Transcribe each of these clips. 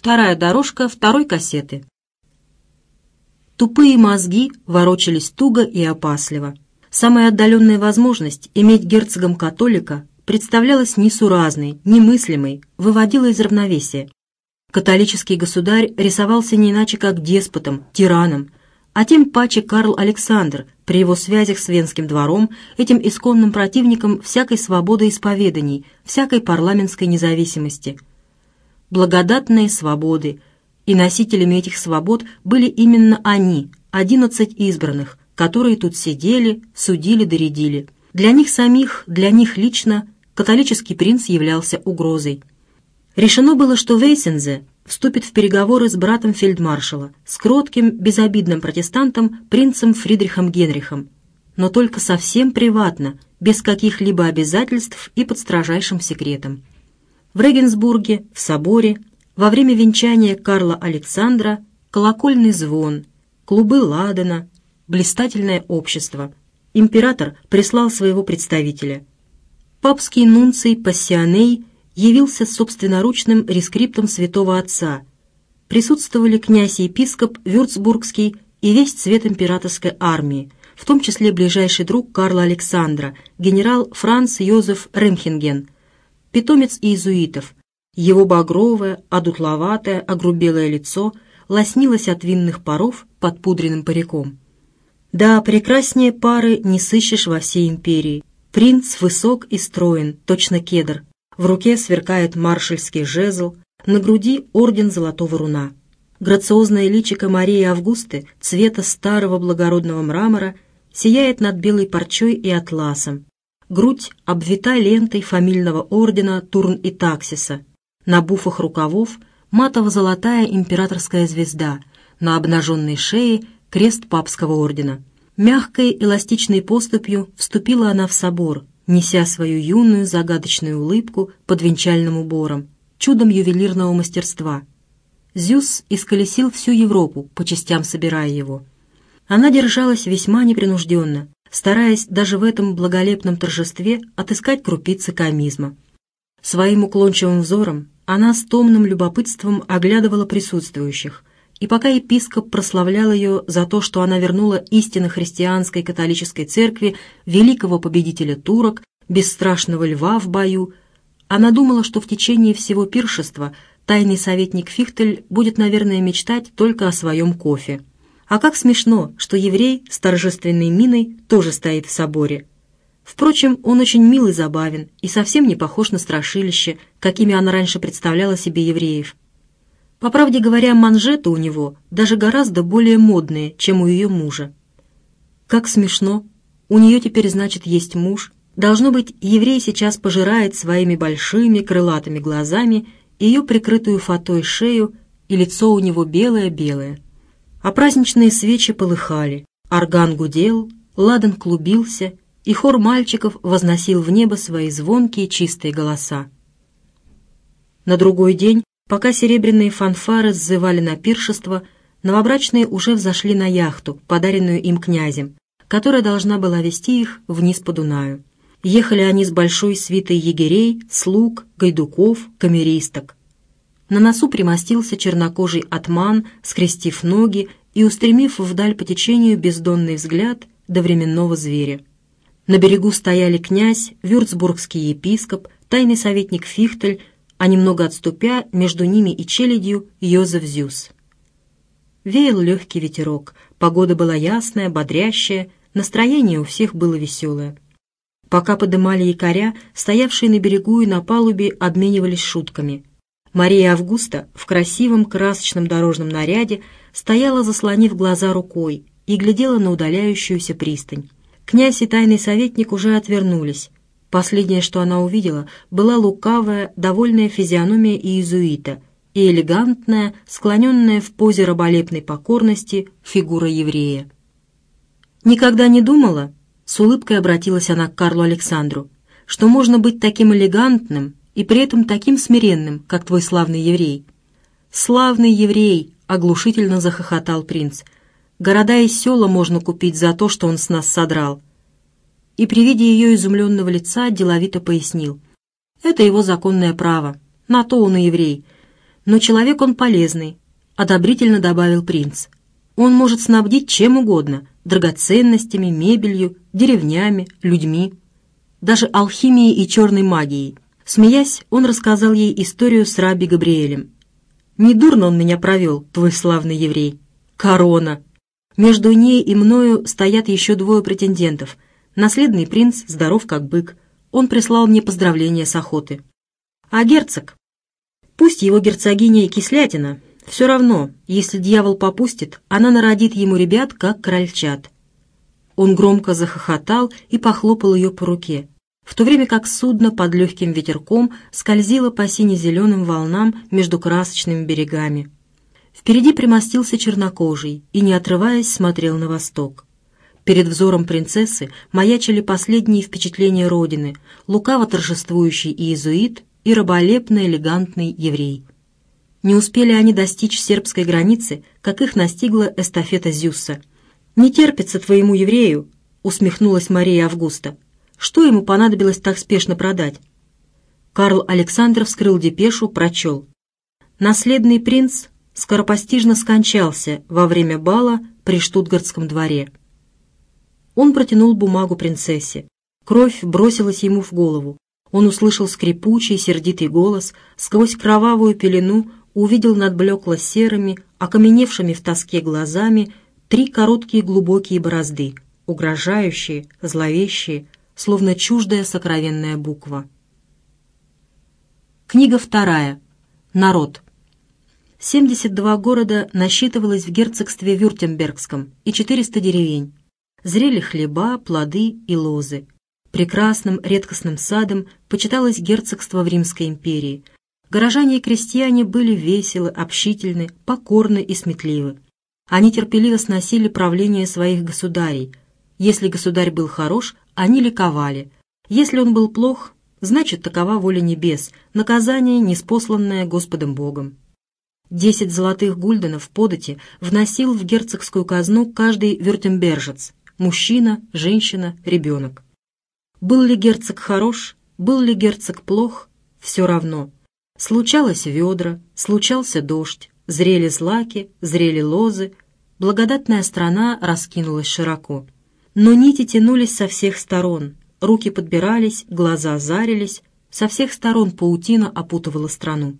Вторая дорожка второй кассеты. Тупые мозги ворочались туго и опасливо. Самая отдаленная возможность иметь герцогом-католика представлялась несуразной, немыслимой, выводила из равновесия. Католический государь рисовался не иначе как деспотом, тираном, а тем паче Карл Александр при его связях с Венским двором, этим исконным противником всякой свободы исповеданий, всякой парламентской независимости. Благодатные свободы, и носителями этих свобод были именно они, 11 избранных, которые тут сидели, судили, доредили. Для них самих, для них лично католический принц являлся угрозой. Решено было, что Вейсензе вступит в переговоры с братом фельдмаршала, с кротким, безобидным протестантом принцем Фридрихом Генрихом, но только совсем приватно, без каких-либо обязательств и под строжайшим секретом. В Регенсбурге, в соборе, во время венчания Карла Александра колокольный звон, клубы ладана, блистательное общество. Император прислал своего представителя. Папский нунций Пассионей явился с собственноручным рескриптом святого отца. Присутствовали князь-епископ Вюрцбургский и весь цвет императорской армии, в том числе ближайший друг Карла Александра, генерал Франц Йозеф Ремхенген, питомец иезуитов. Его багровое, одутловатое, огрубелое лицо лоснилось от винных паров под пудренным париком. Да, прекраснее пары не сыщешь во всей империи. Принц высок и строен, точно кедр. В руке сверкает маршальский жезл, на груди орден Золотого Руна. Грациозное личико Марии Августы цвета старого благородного мрамора сияет над белой парчой и атласом. Грудь обвита лентой фамильного ордена Турн и Таксиса. На буфах рукавов матово-золотая императорская звезда, на обнаженной шее крест папского ордена. Мягкой эластичной поступью вступила она в собор, неся свою юную загадочную улыбку под венчальным убором, чудом ювелирного мастерства. Зюс исколесил всю Европу, по частям собирая его. Она держалась весьма непринужденно, стараясь даже в этом благолепном торжестве отыскать крупицы комизма. Своим уклончивым взором она с томным любопытством оглядывала присутствующих, и пока епископ прославлял ее за то, что она вернула истинно христианской католической церкви великого победителя турок, бесстрашного льва в бою, она думала, что в течение всего пиршества тайный советник Фихтель будет, наверное, мечтать только о своем кофе. А как смешно, что еврей с торжественной миной тоже стоит в соборе. Впрочем, он очень мил и забавен, и совсем не похож на страшилище, какими она раньше представляла себе евреев. По правде говоря, манжеты у него даже гораздо более модные, чем у ее мужа. Как смешно, у нее теперь, значит, есть муж. Должно быть, еврей сейчас пожирает своими большими крылатыми глазами ее прикрытую фатой шею, и лицо у него белое-белое. А праздничные свечи полыхали, орган гудел, ладан клубился, и хор мальчиков возносил в небо свои звонкие чистые голоса. На другой день, пока серебряные фанфары сзывали на пиршество, новобрачные уже взошли на яхту, подаренную им князем, которая должна была вести их вниз по Дунаю. Ехали они с большой свитой егерей, слуг, гайдуков, камеристок. На носу примостился чернокожий атман, скрестив ноги и устремив вдаль по течению бездонный взгляд до временного зверя. На берегу стояли князь, вюрцбургский епископ, тайный советник Фихтель, а немного отступя, между ними и челядью, Йозеф Зюс. Веял легкий ветерок, погода была ясная, бодрящая, настроение у всех было веселое. Пока подымали якоря, стоявшие на берегу и на палубе обменивались шутками. Мария Августа в красивом красочном дорожном наряде стояла, заслонив глаза рукой, и глядела на удаляющуюся пристань. Князь и тайный советник уже отвернулись. Последнее, что она увидела, была лукавая, довольная физиономия иезуита и элегантная, склоненная в позе раболепной покорности фигура еврея. «Никогда не думала?» — с улыбкой обратилась она к Карлу Александру, «что можно быть таким элегантным и при этом таким смиренным, как твой славный еврей». «Славный еврей!» — оглушительно захохотал принц. «Города и села можно купить за то, что он с нас содрал». И при виде ее изумленного лица деловито пояснил. «Это его законное право. На то он и еврей. «Но человек он полезный», — одобрительно добавил принц. «Он может снабдить чем угодно — драгоценностями, мебелью, деревнями, людьми, даже алхимией и черной магией». Смеясь, он рассказал ей историю с рабби Габриэлем. «Недурно он меня провел, твой славный еврей. Корона! Между ней и мною стоят еще 2 претендентов. Наследный принц здоров как бык. Он прислал мне поздравления с охоты. А герцог? Пусть его герцогиня и кислятина. Все равно, если дьявол попустит, она народит ему ребят, как крольчат». Он громко захохотал и похлопал ее по руке, в то время как судно под легким ветерком скользило по сине-зеленым волнам между красочными берегами. Впереди примостился чернокожий и, не отрываясь, смотрел на восток. Перед взором принцессы маячили последние впечатления родины, лукаво торжествующий иезуит и раболепно элегантный еврей. Не успели они достичь сербской границы, как их настигла эстафета Зюсса. «Не терпится твоему еврею», — усмехнулась Мария Августа. «Что ему понадобилось так спешно продать?» Карл Александр вскрыл депешу, прочел. «Наследный принц скоропостижно скончался во время бала при Штутгартском дворе». Он протянул бумагу принцессе. Кровь бросилась ему в голову. Он услышал скрипучий, сердитый голос, сквозь кровавую пелену увидел над блекло-серыми, окаменевшими в тоске глазами 3 короткие глубокие борозды, угрожающие, зловещие, словно чуждая сокровенная буква. Книга 2. Народ. 72 города насчитывалось в герцогстве Вюртембергском и 400 деревень. Зрели хлеба, плоды и лозы. Прекрасным редкостным садом почиталось герцогство в Римской империи. Горожане и крестьяне были веселы, общительны, покорны и сметливы. Они терпеливо сносили правление своих государей. Если государь был хорош, они ликовали. Если он был плох, значит, такова воля небес, наказание, ниспосланное Господом Богом. 10 золотых гульденов подати вносил в герцогскую казну каждый вюртембержец – мужчина, женщина, ребенок. Был ли герцог хорош, был ли герцог плох – все равно. Случалось ведра, случался дождь, зрели злаки, зрели лозы, благодатная страна раскинулась широко. Но нити тянулись со всех сторон, руки подбирались, глаза зарились, со всех сторон паутина опутывала страну.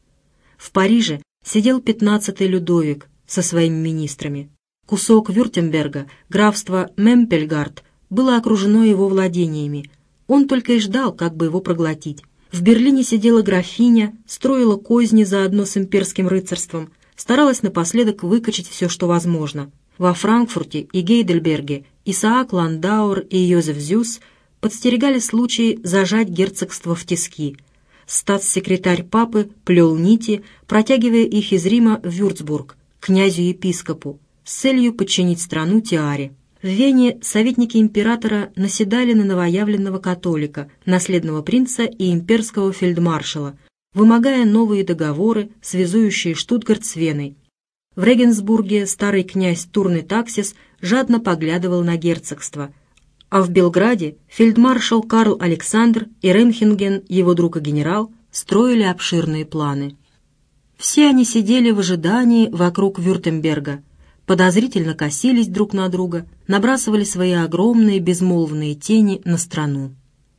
В Париже сидел 15-й Людовик со своими министрами. Кусок Вюртемберга, графство Мемпельгард, было окружено его владениями. Он только и ждал, как бы его проглотить. В Берлине сидела графиня, строила козни заодно с имперским рыцарством, старалась напоследок выкачать все, что возможно. Во Франкфурте и Гейдельберге Исаак Ландауэр и Йозеф Зюс подстерегали случай зажать герцогство в тиски. Статс-секретарь папы плел нити, протягивая их из Рима в Вюрцбург, князю-епископу, с целью подчинить страну тиаре. В Вене советники императора наседали на новоявленного католика, наследного принца и имперского фельдмаршала, вымогая новые договоры, связующие Штутгарт с Веной. В Регенсбурге старый князь Турны Таксис жадно поглядывал на герцогство, а в Белграде фельдмаршал Карл Александр и Рейнхенген, его друг и генерал, строили обширные планы. Все они сидели в ожидании вокруг Вюртемберга, подозрительно косились друг на друга, набрасывали свои огромные безмолвные тени на страну.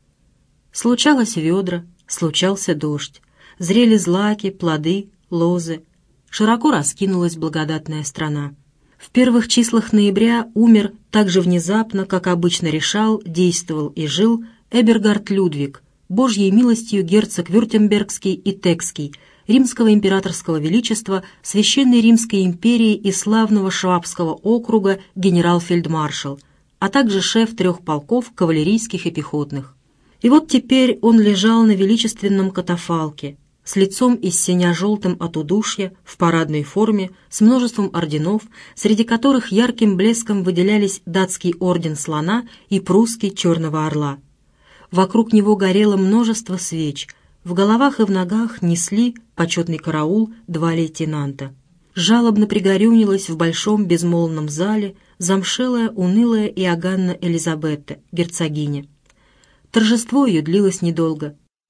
Случалось ведра, случался дождь, зрели злаки, плоды, лозы. Широко раскинулась благодатная страна. В первых числах ноября умер так же внезапно, как обычно решал, действовал и жил Эбергард Людвиг, Божьей милостью герцог Вюртембергский и Текский, Римского императорского величества, Священной Римской империи и славного Швабского округа генерал-фельдмаршал, а также шеф 3 полков кавалерийских и пехотных. И вот теперь он лежал на величественном катафалке, с лицом из синя-желтым от удушья, в парадной форме, с множеством орденов, среди которых ярким блеском выделялись датский орден Слона и прусский Черного Орла. Вокруг него горело множество свеч, в головах и в ногах несли почетный караул 2 лейтенанта. Жалобно пригорюнилась в большом безмолвном зале замшелая, унылая Иоганна Элизабетта, герцогиня. Торжество ее длилось недолго.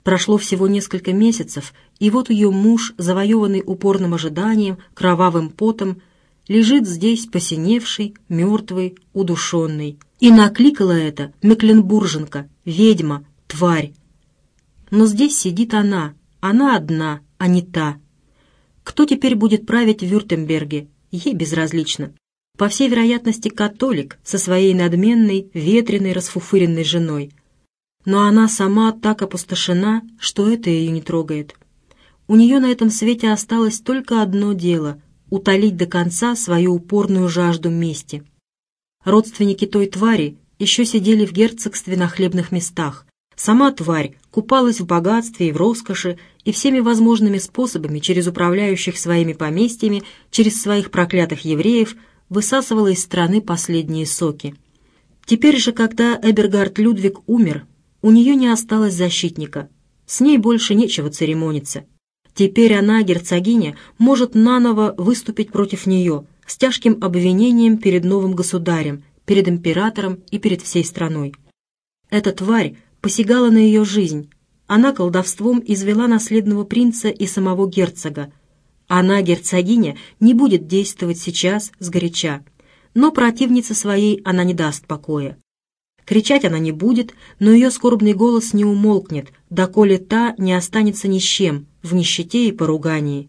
Прошло всего несколько месяцев, и вот ее муж, завоеванный упорным ожиданием, кровавым потом, лежит здесь посиневший, мертвый, удушенный. И накликала это мекленбурженка, ведьма, тварь. Но здесь сидит она одна, а не та. Кто теперь будет править в Вюртемберге, ей безразлично. По всей вероятности, католик со своей надменной, ветреной, расфуфыренной женой. Но она сама так опустошена, что это ее не трогает. У нее на этом свете осталось только одно дело — утолить до конца свою упорную жажду мести. Родственники той твари еще сидели в герцогстве на хлебных местах. Сама тварь купалась в богатстве и в роскоши и всеми возможными способами через управляющих своими поместьями, через своих проклятых евреев, высасывала из страны последние соки. Теперь же, когда Эбергард Людвиг умер, у нее не осталось защитника. С ней больше нечего церемониться. Теперь она, герцогиня, может наново выступить против нее с тяжким обвинением перед новым государем, перед императором и перед всей страной. Эта тварь посягала на ее жизнь. Она колдовством извела наследного принца и самого герцога. Она, герцогиня, не будет действовать сейчас сгоряча, но противнице своей она не даст покоя. Кричать она не будет, но ее скорбный голос не умолкнет, доколе та не останется ни с чем, в нищете и поругании.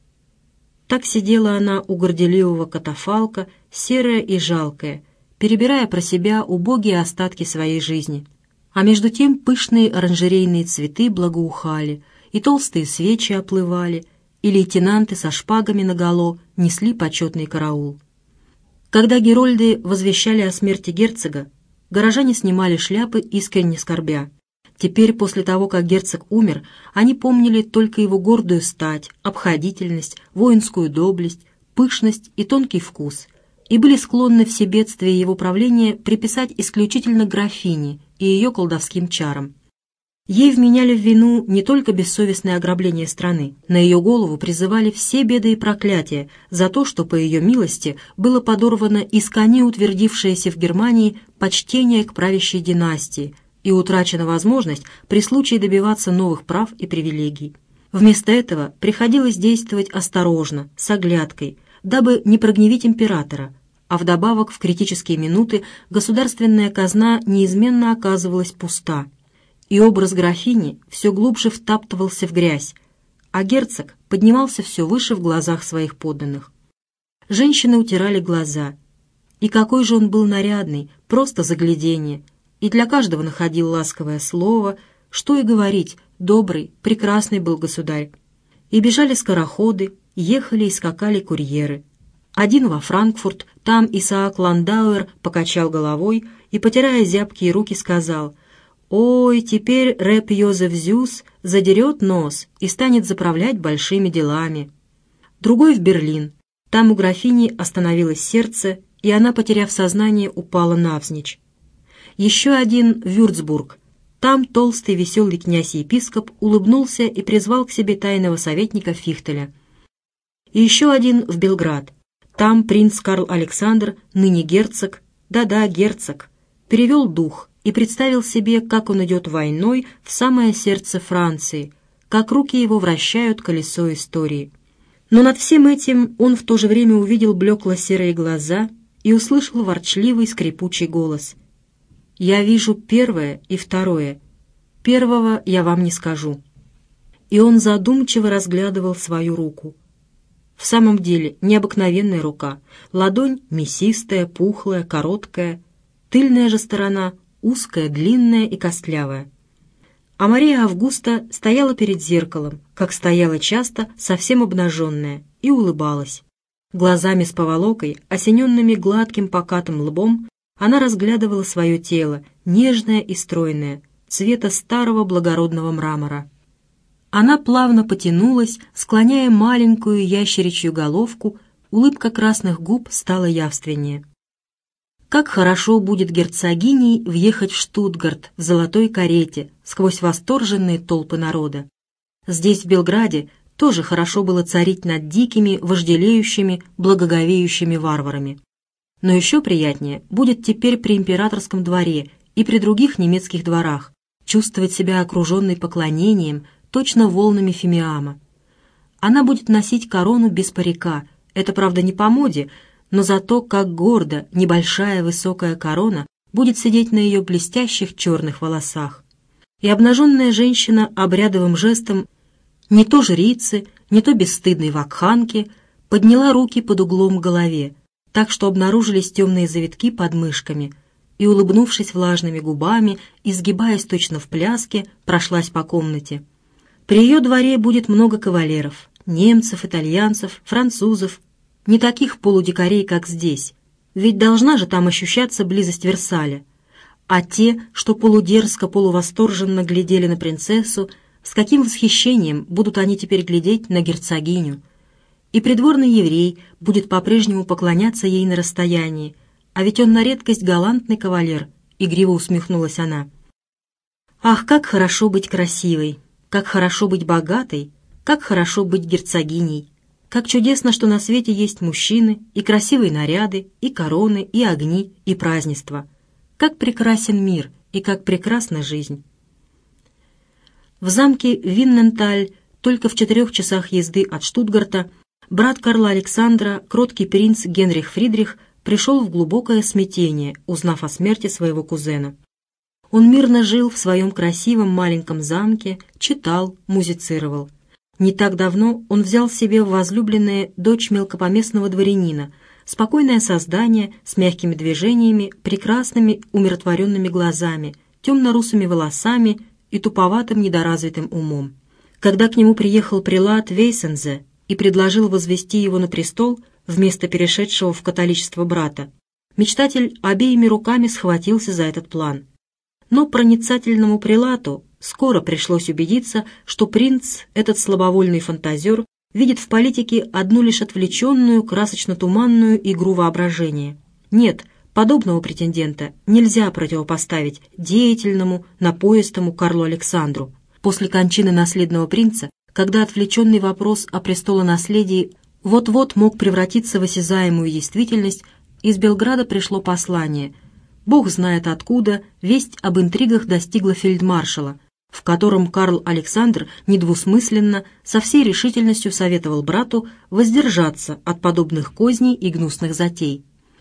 Так сидела она у горделивого катафалка, серая и жалкая, перебирая про себя убогие остатки своей жизни. А между тем пышные оранжерейные цветы благоухали, и толстые свечи оплывали, и лейтенанты со шпагами наголо несли почетный караул. Когда герольды возвещали о смерти герцога, горожане снимали шляпы, искренне скорбя. Теперь, после того, как герцог умер, они помнили только его гордую стать, обходительность, воинскую доблесть, пышность и тонкий вкус, и были склонны все бедствия его правления приписать исключительно графине и ее колдовским чарам. Ей вменяли в вину не только бессовестное ограбление страны, на ее голову призывали все беды и проклятия за то, что по ее милости было подорвано искони утвердившееся в Германии почтение к правящей династии и утрачена возможность при случае добиваться новых прав и привилегий. Вместо этого приходилось действовать осторожно, с оглядкой, дабы не прогневить императора, а вдобавок в критические минуты государственная казна неизменно оказывалась пуста, и образ графини все глубже втаптывался в грязь, а герцог поднимался все выше в глазах своих подданных. Женщины утирали глаза. И какой же он был нарядный, просто загляденье, и для каждого находил ласковое слово, что и говорить, добрый, прекрасный был государь. И бежали скороходы, ехали и скакали курьеры. Один во Франкфурт, там Исаак Ландауэр покачал головой и, потирая зябкие руки, сказал: «Ой, теперь рэп Йозеф Зюс задерет нос и станет заправлять большими делами». Другой в Берлин. Там у графини остановилось сердце, и она, потеряв сознание, упала навзничь. Еще один в Вюрцбург. Там толстый веселый князь-епископ улыбнулся и призвал к себе тайного советника Фихтеля. И еще один в Белград. Там принц Карл Александр, ныне герцог, да-да, герцог, перевел дух и представил себе, как он идет войной в самое сердце Франции, как руки его вращают колесо истории. Но над всем этим он в то же время увидел блекло-серые глаза и услышал ворчливый скрипучий голос. «Я вижу первое и второе. Первого я вам не скажу». И он задумчиво разглядывал свою руку. В самом деле необыкновенная рука, ладонь мясистая, пухлая, короткая, тыльная же сторона узкая, длинная и костлявая. А Мария Августа стояла перед зеркалом, как стояла часто, совсем обнаженная, и улыбалась. Глазами с поволокой, осененными гладким покатым лбом, она разглядывала свое тело, нежное и стройное, цвета старого благородного мрамора. Она плавно потянулась, склоняя маленькую ящеричью головку, улыбка красных губ стала явственнее. Как хорошо будет герцогиней въехать в Штутгарт в золотой карете сквозь восторженные толпы народа. Здесь, в Белграде, тоже хорошо было царить над дикими, вожделеющими, благоговеющими варварами. Но еще приятнее будет теперь при императорском дворе и при других немецких дворах, чувствовать себя окруженной поклонением, точно волнами фимиама. Она будет носить корону без парика. Это, правда, не по моде, но зато как гордо небольшая высокая корона будет сидеть на ее блестящих черных волосах. И обнаженная женщина обрядовым жестом, не то жрицы, не то бесстыдной вакханки, подняла руки под углом к голове, так что обнаружились темные завитки под мышками, и, улыбнувшись влажными губами, изгибаясь точно в пляске, прошлась по комнате. При ее дворе будет много кавалеров, немцев, итальянцев, французов, не таких полудикарей, как здесь, ведь должна же там ощущаться близость Версаля. А те, что полудерзко, полувосторженно глядели на принцессу, с каким восхищением будут они теперь глядеть на герцогиню. И придворный еврей будет по-прежнему поклоняться ей на расстоянии, а ведь он на редкость галантный кавалер, — игриво усмехнулась она. Ах, как хорошо быть красивой, как хорошо быть богатой, как хорошо быть герцогиней, как чудесно, что на свете есть мужчины, и красивые наряды, и короны, и огни, и празднества. Как прекрасен мир, и как прекрасна жизнь. В замке Винненталь, только в 4 часах езды от Штутгарта, брат Карла Александра, кроткий принц Генрих Фридрих, пришел в глубокое смятение, узнав о смерти своего кузена. Он мирно жил в своем красивом маленьком замке, читал, музицировал. Не так давно он взял себе в возлюбленные дочь мелкопоместного дворянина, спокойное создание с мягкими движениями, прекрасными умиротворенными глазами, темно-русыми волосами и туповатым недоразвитым умом. Когда к нему приехал прелат Вейсензе и предложил возвести его на престол вместо перешедшего в католичество брата, мечтатель обеими руками схватился за этот план. Но проницательному прелату скоро пришлось убедиться, что принц, этот слабовольный фантазер, видит в политике одну лишь отвлеченную, красочно-туманную игру воображения. Нет, подобного претендента нельзя противопоставить деятельному, напористому Карлу Александру. После кончины наследного принца, когда отвлеченный вопрос о престолонаследии вот-вот мог превратиться в осязаемую действительность, из Белграда пришло послание. Бог знает откуда, весть об интригах достигла фельдмаршала, в котором Карл Александр недвусмысленно, со всей решительностью советовал брату воздержаться от подобных козней и гнусных затей.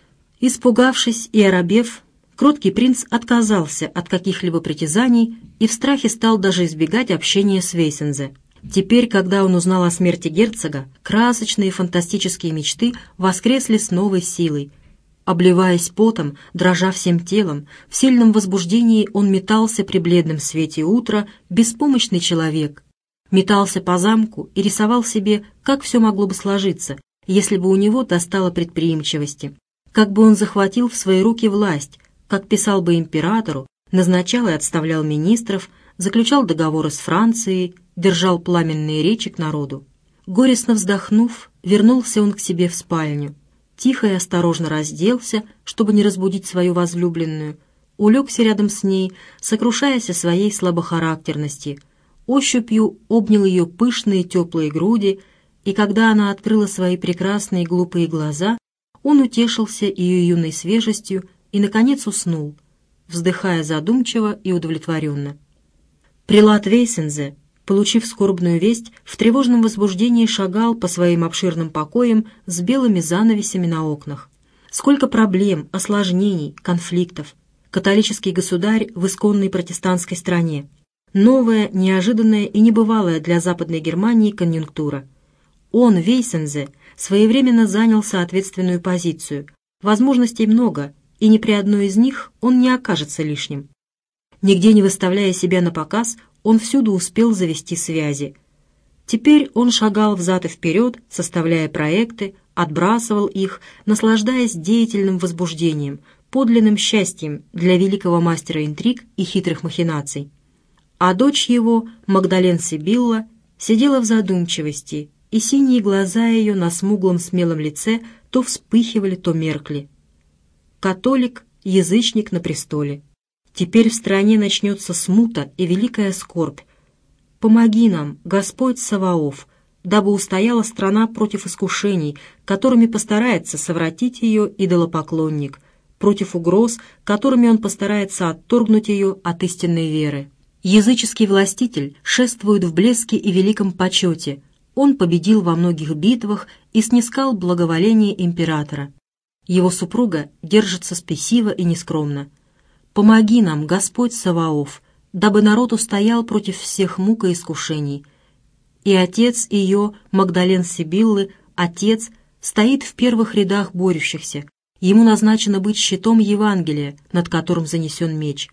Испугавшись и оробев, кроткий принц отказался от каких-либо притязаний и в страхе стал даже избегать общения с Вейсензе. Теперь, когда он узнал о смерти герцога, красочные фантастические мечты воскресли с новой силой. Обливаясь потом, дрожа всем телом, в сильном возбуждении он метался при бледном свете утра, беспомощный человек. Метался по замку и рисовал себе, как все могло бы сложиться, если бы у него достало предприимчивости. Как бы он захватил в свои руки власть, как писал бы императору, назначал и отставлял министров, заключал договоры с Францией, держал пламенные речи к народу. Горестно вздохнув, вернулся он к себе в спальню. Тихо и осторожно разделся, чтобы не разбудить свою возлюбленную, улегся рядом с ней, сокрушаясь о своей слабохарактерности, ощупью обнял ее пышные теплые груди, и когда она открыла свои прекрасные глупые глаза, он утешился ее юной свежестью и, наконец, уснул, вздыхая задумчиво и удовлетворенно. Прелат Вейсензе, получив скорбную весть, в тревожном возбуждении шагал по своим обширным покоям с белыми занавесями на окнах. Сколько проблем, осложнений, конфликтов. Католический государь в исконной протестантской стране. Новая, неожиданная и небывалая для Западной Германии конъюнктура. Он, Вейсензе, своевременно занял соответственную позицию. Возможностей много, и ни при одной из них он не окажется лишним. Нигде не выставляя себя на показ, он всюду успел завести связи. Теперь он шагал взад и вперед, составляя проекты, отбрасывал их, наслаждаясь деятельным возбуждением, подлинным счастьем для великого мастера интриг и хитрых махинаций. А дочь его, Магдален Сибилла, сидела в задумчивости, и синие глаза ее на смуглом смелом лице то вспыхивали, то меркли. Католик, язычник на престоле. Теперь в стране начнется смута и великая скорбь. Помоги нам, Господь Саваоф, дабы устояла страна против искушений, которыми постарается совратить ее идолопоклонник, против угроз, которыми он постарается отторгнуть ее от истинной веры. Языческий властитель шествует в блеске и великом почете. Он победил во многих битвах и снискал благоволение императора. Его супруга держится спесиво и нескромно. «Помоги нам, Господь Саваоф, дабы народ устоял против всех мук и искушений». И отец ее, Магдален Сибиллы, отец, стоит в первых рядах борющихся. Ему назначено быть щитом Евангелия, над которым занесен меч.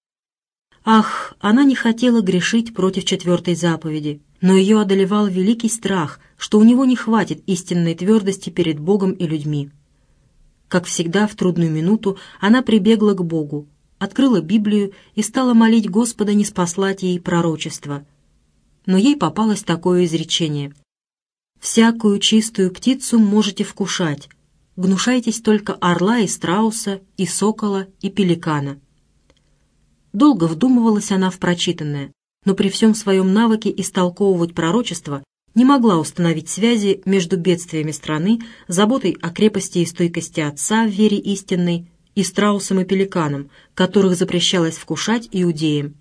Ах, она не хотела грешить против 4-й заповеди, но ее одолевал великий страх, что у него не хватит истинной твердости перед Богом и людьми. Как всегда, в трудную минуту она прибегла к Богу, открыла Библию и стала молить Господа не спаслать ей пророчество. Но ей попалось такое изречение: «Всякую чистую птицу можете вкушать, гнушайтесь только орла и страуса, и сокола, и пеликана». Долго вдумывалась она в прочитанное, но при всем своем навыке истолковывать пророчество не могла установить связи между бедствиями страны, заботой о крепости и стойкости отца в вере истинной и страусом и пеликаном, которых запрещалось вкушать иудеям.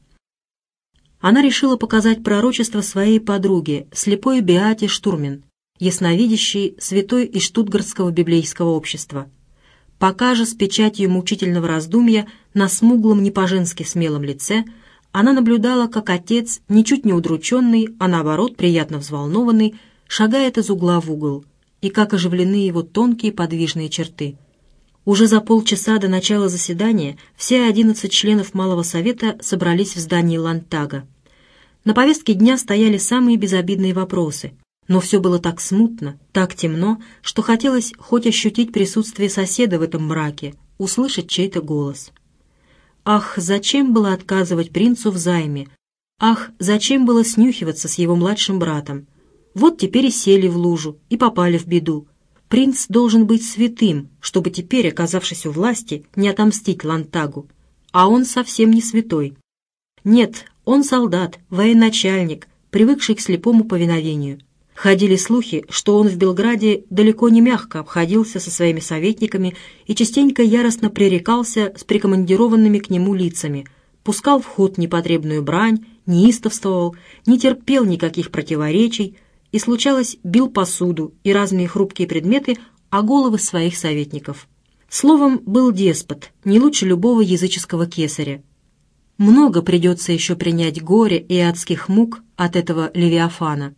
Она решила показать пророчество своей подруге, слепой Беате Штурмин, ясновидящей святой из Штутгартского библейского общества. Пока же с печатью мучительного раздумья на смуглом не по-женски смелом лице она наблюдала, как отец, ничуть не удрученный, а наоборот приятно взволнованный, шагает из угла в угол, и как оживлены его тонкие подвижные черты. Уже за полчаса до начала заседания все 11 членов Малого Совета собрались в здании Ландтага. На повестке дня стояли самые безобидные вопросы, но все было так смутно, так темно, что хотелось хоть ощутить присутствие соседа в этом мраке, услышать чей-то голос. Ах, зачем было отказывать принцу в займе? Ах, зачем было снюхиваться с его младшим братом? Вот теперь и сели в лужу, и попали в беду. Принц должен быть святым, чтобы теперь, оказавшись у власти, не отомстить Ландтагу. А он совсем не святой. Нет, он солдат, военачальник, привыкший к слепому повиновению. Ходили слухи, что он в Белграде далеко не мягко обходился со своими советниками и частенько яростно пререкался с прикомандированными к нему лицами, пускал в ход непотребную брань, неистовствовал, не терпел никаких противоречий и, случалось, бил посуду и разные хрупкие предметы о головы своих советников. Словом, был деспот, не лучше любого языческого кесаря. Много придется еще принять горе и адских мук от этого Левиафана.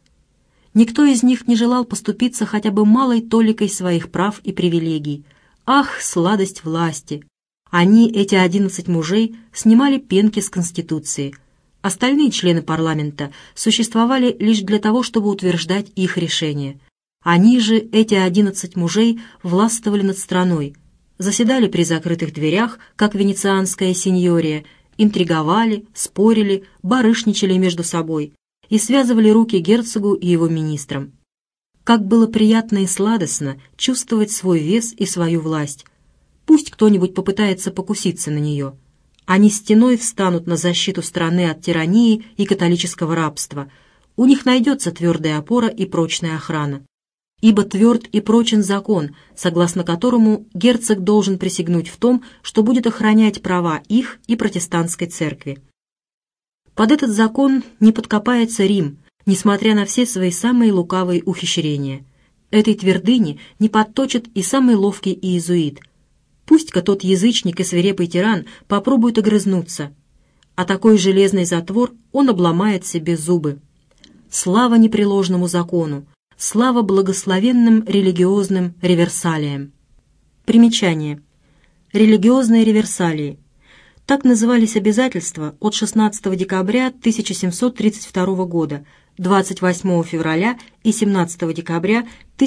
Никто из них не желал поступиться хотя бы малой толикой своих прав и привилегий. Ах, сладость власти! Они, эти 11 мужей, снимали пенки с Конституции. Остальные члены парламента существовали лишь для того, чтобы утверждать их решения. Они же, эти 11 мужей, властвовали над страной, заседали при закрытых дверях, как венецианская сеньория, интриговали, спорили, барышничали между собой и связывали руки герцогу и его министрам. Как было приятно и сладостно чувствовать свой вес и свою власть. Пусть кто-нибудь попытается покуситься на нее. Они стеной встанут на защиту страны от тирании и католического рабства. У них найдется твердая опора и прочная охрана. Ибо тверд и прочен закон, согласно которому герцог должен присягнуть в том, что будет охранять права их и протестантской церкви. Под этот закон не подкопается Рим, несмотря на все свои самые лукавые ухищрения. Этой твердыни не подточит и самый ловкий иезуит. Пусть-ка тот язычник и свирепый тиран попробует огрызнуться, а такой железный затвор он обломает себе зубы. Слава непреложному закону! Слава благословенным религиозным реверсалиям. Примечание. Религиозные реверсалии. Так назывались обязательства от 16 декабря 1732 года, 28 февраля и 17 декабря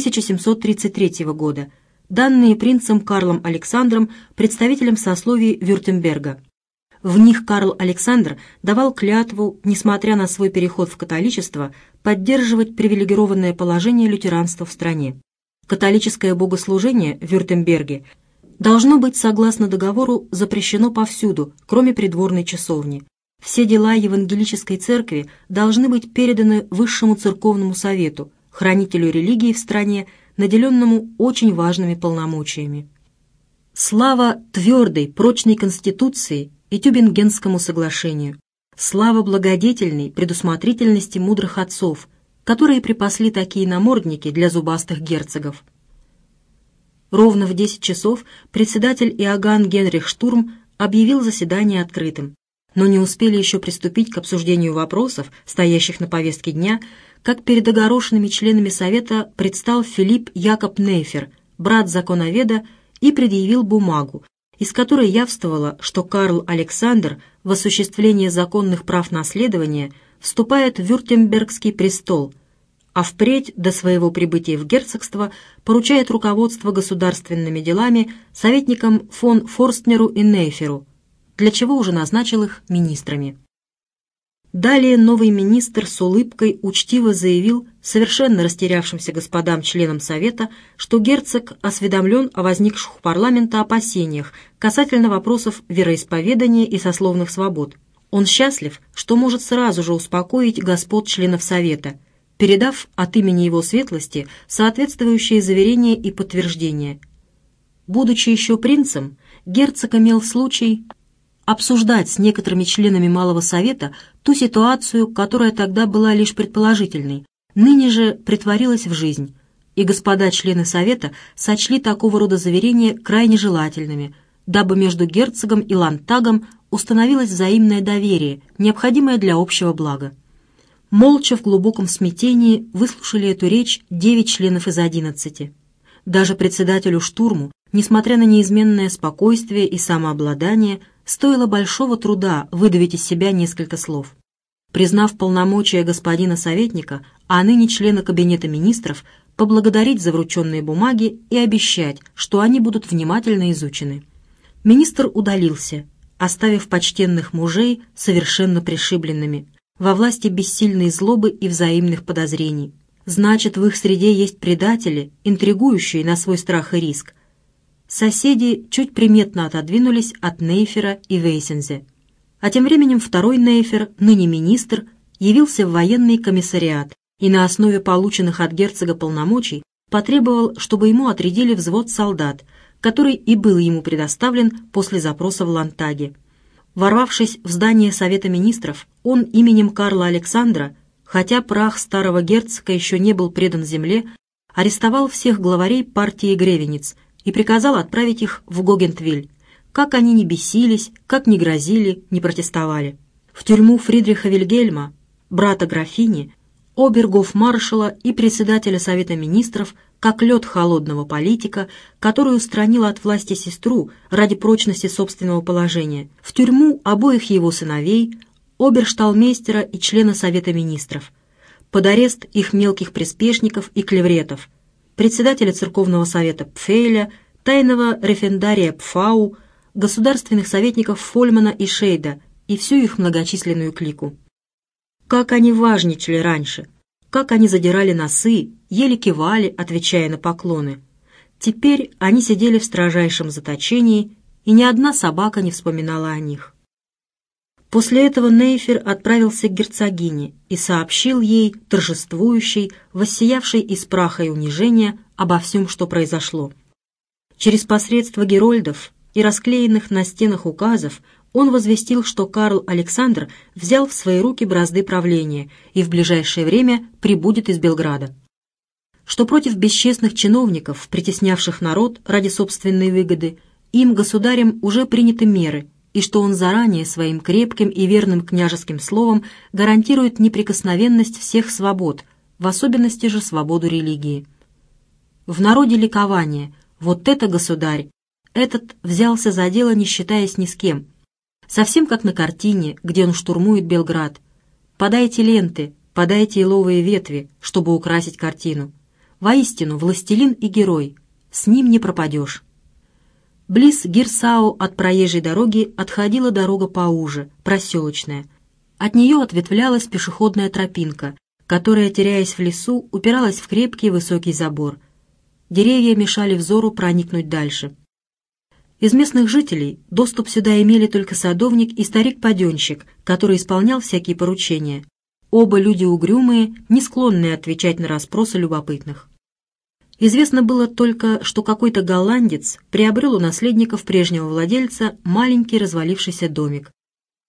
1733 года, данные принцем Карлом Александром, представителем сословий Вюртемберга. В них Карл Александр давал клятву, несмотря на свой переход в католичество, поддерживать привилегированное положение лютеранства в стране. Католическое богослужение в Вюртемберге должно быть, согласно договору, запрещено повсюду, кроме придворной часовни. Все дела евангелической церкви должны быть переданы Высшему церковному совету, хранителю религии в стране, наделенному очень важными полномочиями. Слава твердой, прочной конституции и Тюбингенскому соглашению! Слава благодетельной предусмотрительности мудрых отцов, которые припасли такие намордники для зубастых герцогов. Ровно в 10 часов председатель Иоганн Генрих Штурм объявил заседание открытым, но не успели еще приступить к обсуждению вопросов, стоящих на повестке дня, как перед огорошенными членами Совета предстал Филипп Якоб Нейфер, брат законоведа, и предъявил бумагу, из которой явствовало, что Карл Александр в осуществление законных прав наследования вступает в Вюртембергский престол, а впредь до своего прибытия в герцогство поручает руководство государственными делами советникам фон Форстнеру и Нейферу, для чего уже назначил их министрами. Далее новый министр с улыбкой учтиво заявил совершенно растерявшимся господам-членам Совета, что герцог осведомлен о возникших у парламента опасениях касательно вопросов вероисповедания и сословных свобод. Он счастлив, что может сразу же успокоить господ членов Совета, передав от имени его светлости соответствующие заверения и подтверждения. Будучи еще принцем, герцог имел случай обсуждать с некоторыми членами Малого Совета ту ситуацию, которая тогда была лишь предположительной, ныне же претворилась в жизнь, и господа члены Совета сочли такого рода заверения крайне желательными, дабы между герцогом и Ландтагом установилось взаимное доверие, необходимое для общего блага. Молча в глубоком смятении выслушали эту речь 9 членов из 11. Даже председателю Штурму, несмотря на неизменное спокойствие и самообладание, стоило большого труда выдавить из себя несколько слов. Признав полномочия господина советника, а ныне члена кабинета министров, поблагодарить за врученные бумаги и обещать, что они будут внимательно изучены. Министр удалился, оставив почтенных мужей совершенно пришибленными, во власти бессильной злобы и взаимных подозрений. Значит, в их среде есть предатели, интригующие на свой страх и риск. Соседи чуть приметно отодвинулись от Нейфера и Вейсензе. А тем временем второй Нейфер, ныне министр, явился в военный комиссариат и на основе полученных от герцога полномочий потребовал, чтобы ему отрядили взвод солдат, который и был ему предоставлен после запроса в Ландтаге. Ворвавшись в здание Совета министров, он именем Карла Александра, хотя прах старого герцога еще не был предан земле, арестовал всех главарей партии Гревенец и приказал отправить их в Гогентвиль, как они ни бесились, как ни грозили, ни протестовали. В тюрьму Фридриха Вильгельма, брата графини, обергофмаршала и председателя Совета министров, как лед холодного политика, который устранил от власти сестру ради прочности собственного положения, в тюрьму обоих его сыновей, обершталмейстера и члена Совета министров, под арест их мелких приспешников и клевретов, председателя церковного совета Пфейля, тайного рефендария Пфау, государственных советников Фольмана и Шейда и всю их многочисленную клику. Как они важничали раньше, как они задирали носы, еле кивали, отвечая на поклоны. Теперь они сидели в строжайшем заточении, и ни одна собака не вспоминала о них. После этого Нейфер отправился к герцогине и сообщил ей, торжествующей, воссиявшей из праха и унижения, обо всем, что произошло. Через посредство герольдов и расклеенных на стенах указов он возвестил, что Карл Александр взял в свои руки бразды правления и в ближайшее время прибудет из Белграда. Что против бесчестных чиновников, притеснявших народ ради собственной выгоды, им, государем, уже приняты меры, и что он заранее своим крепким и верным княжеским словом гарантирует неприкосновенность всех свобод, в особенности же свободу религии. В народе ликование: вот это государь! Этот взялся за дело, не считаясь ни с кем. Совсем как на картине, где он штурмует Белград. Подайте ленты, подайте еловые ветви, чтобы украсить картину. Воистину, властелин и герой, с ним не пропадешь. Близ Гирсау от проезжей дороги отходила дорога поуже, проселочная. От нее ответвлялась пешеходная тропинка, которая, теряясь в лесу, упиралась в крепкий высокий забор. Деревья мешали взору проникнуть дальше. Из местных жителей доступ сюда имели только садовник и старик-паденщик, который исполнял всякие поручения. Оба люди угрюмые, не склонные отвечать на расспросы любопытных. Известно было только, что какой-то голландец приобрел у наследников прежнего владельца маленький развалившийся домик.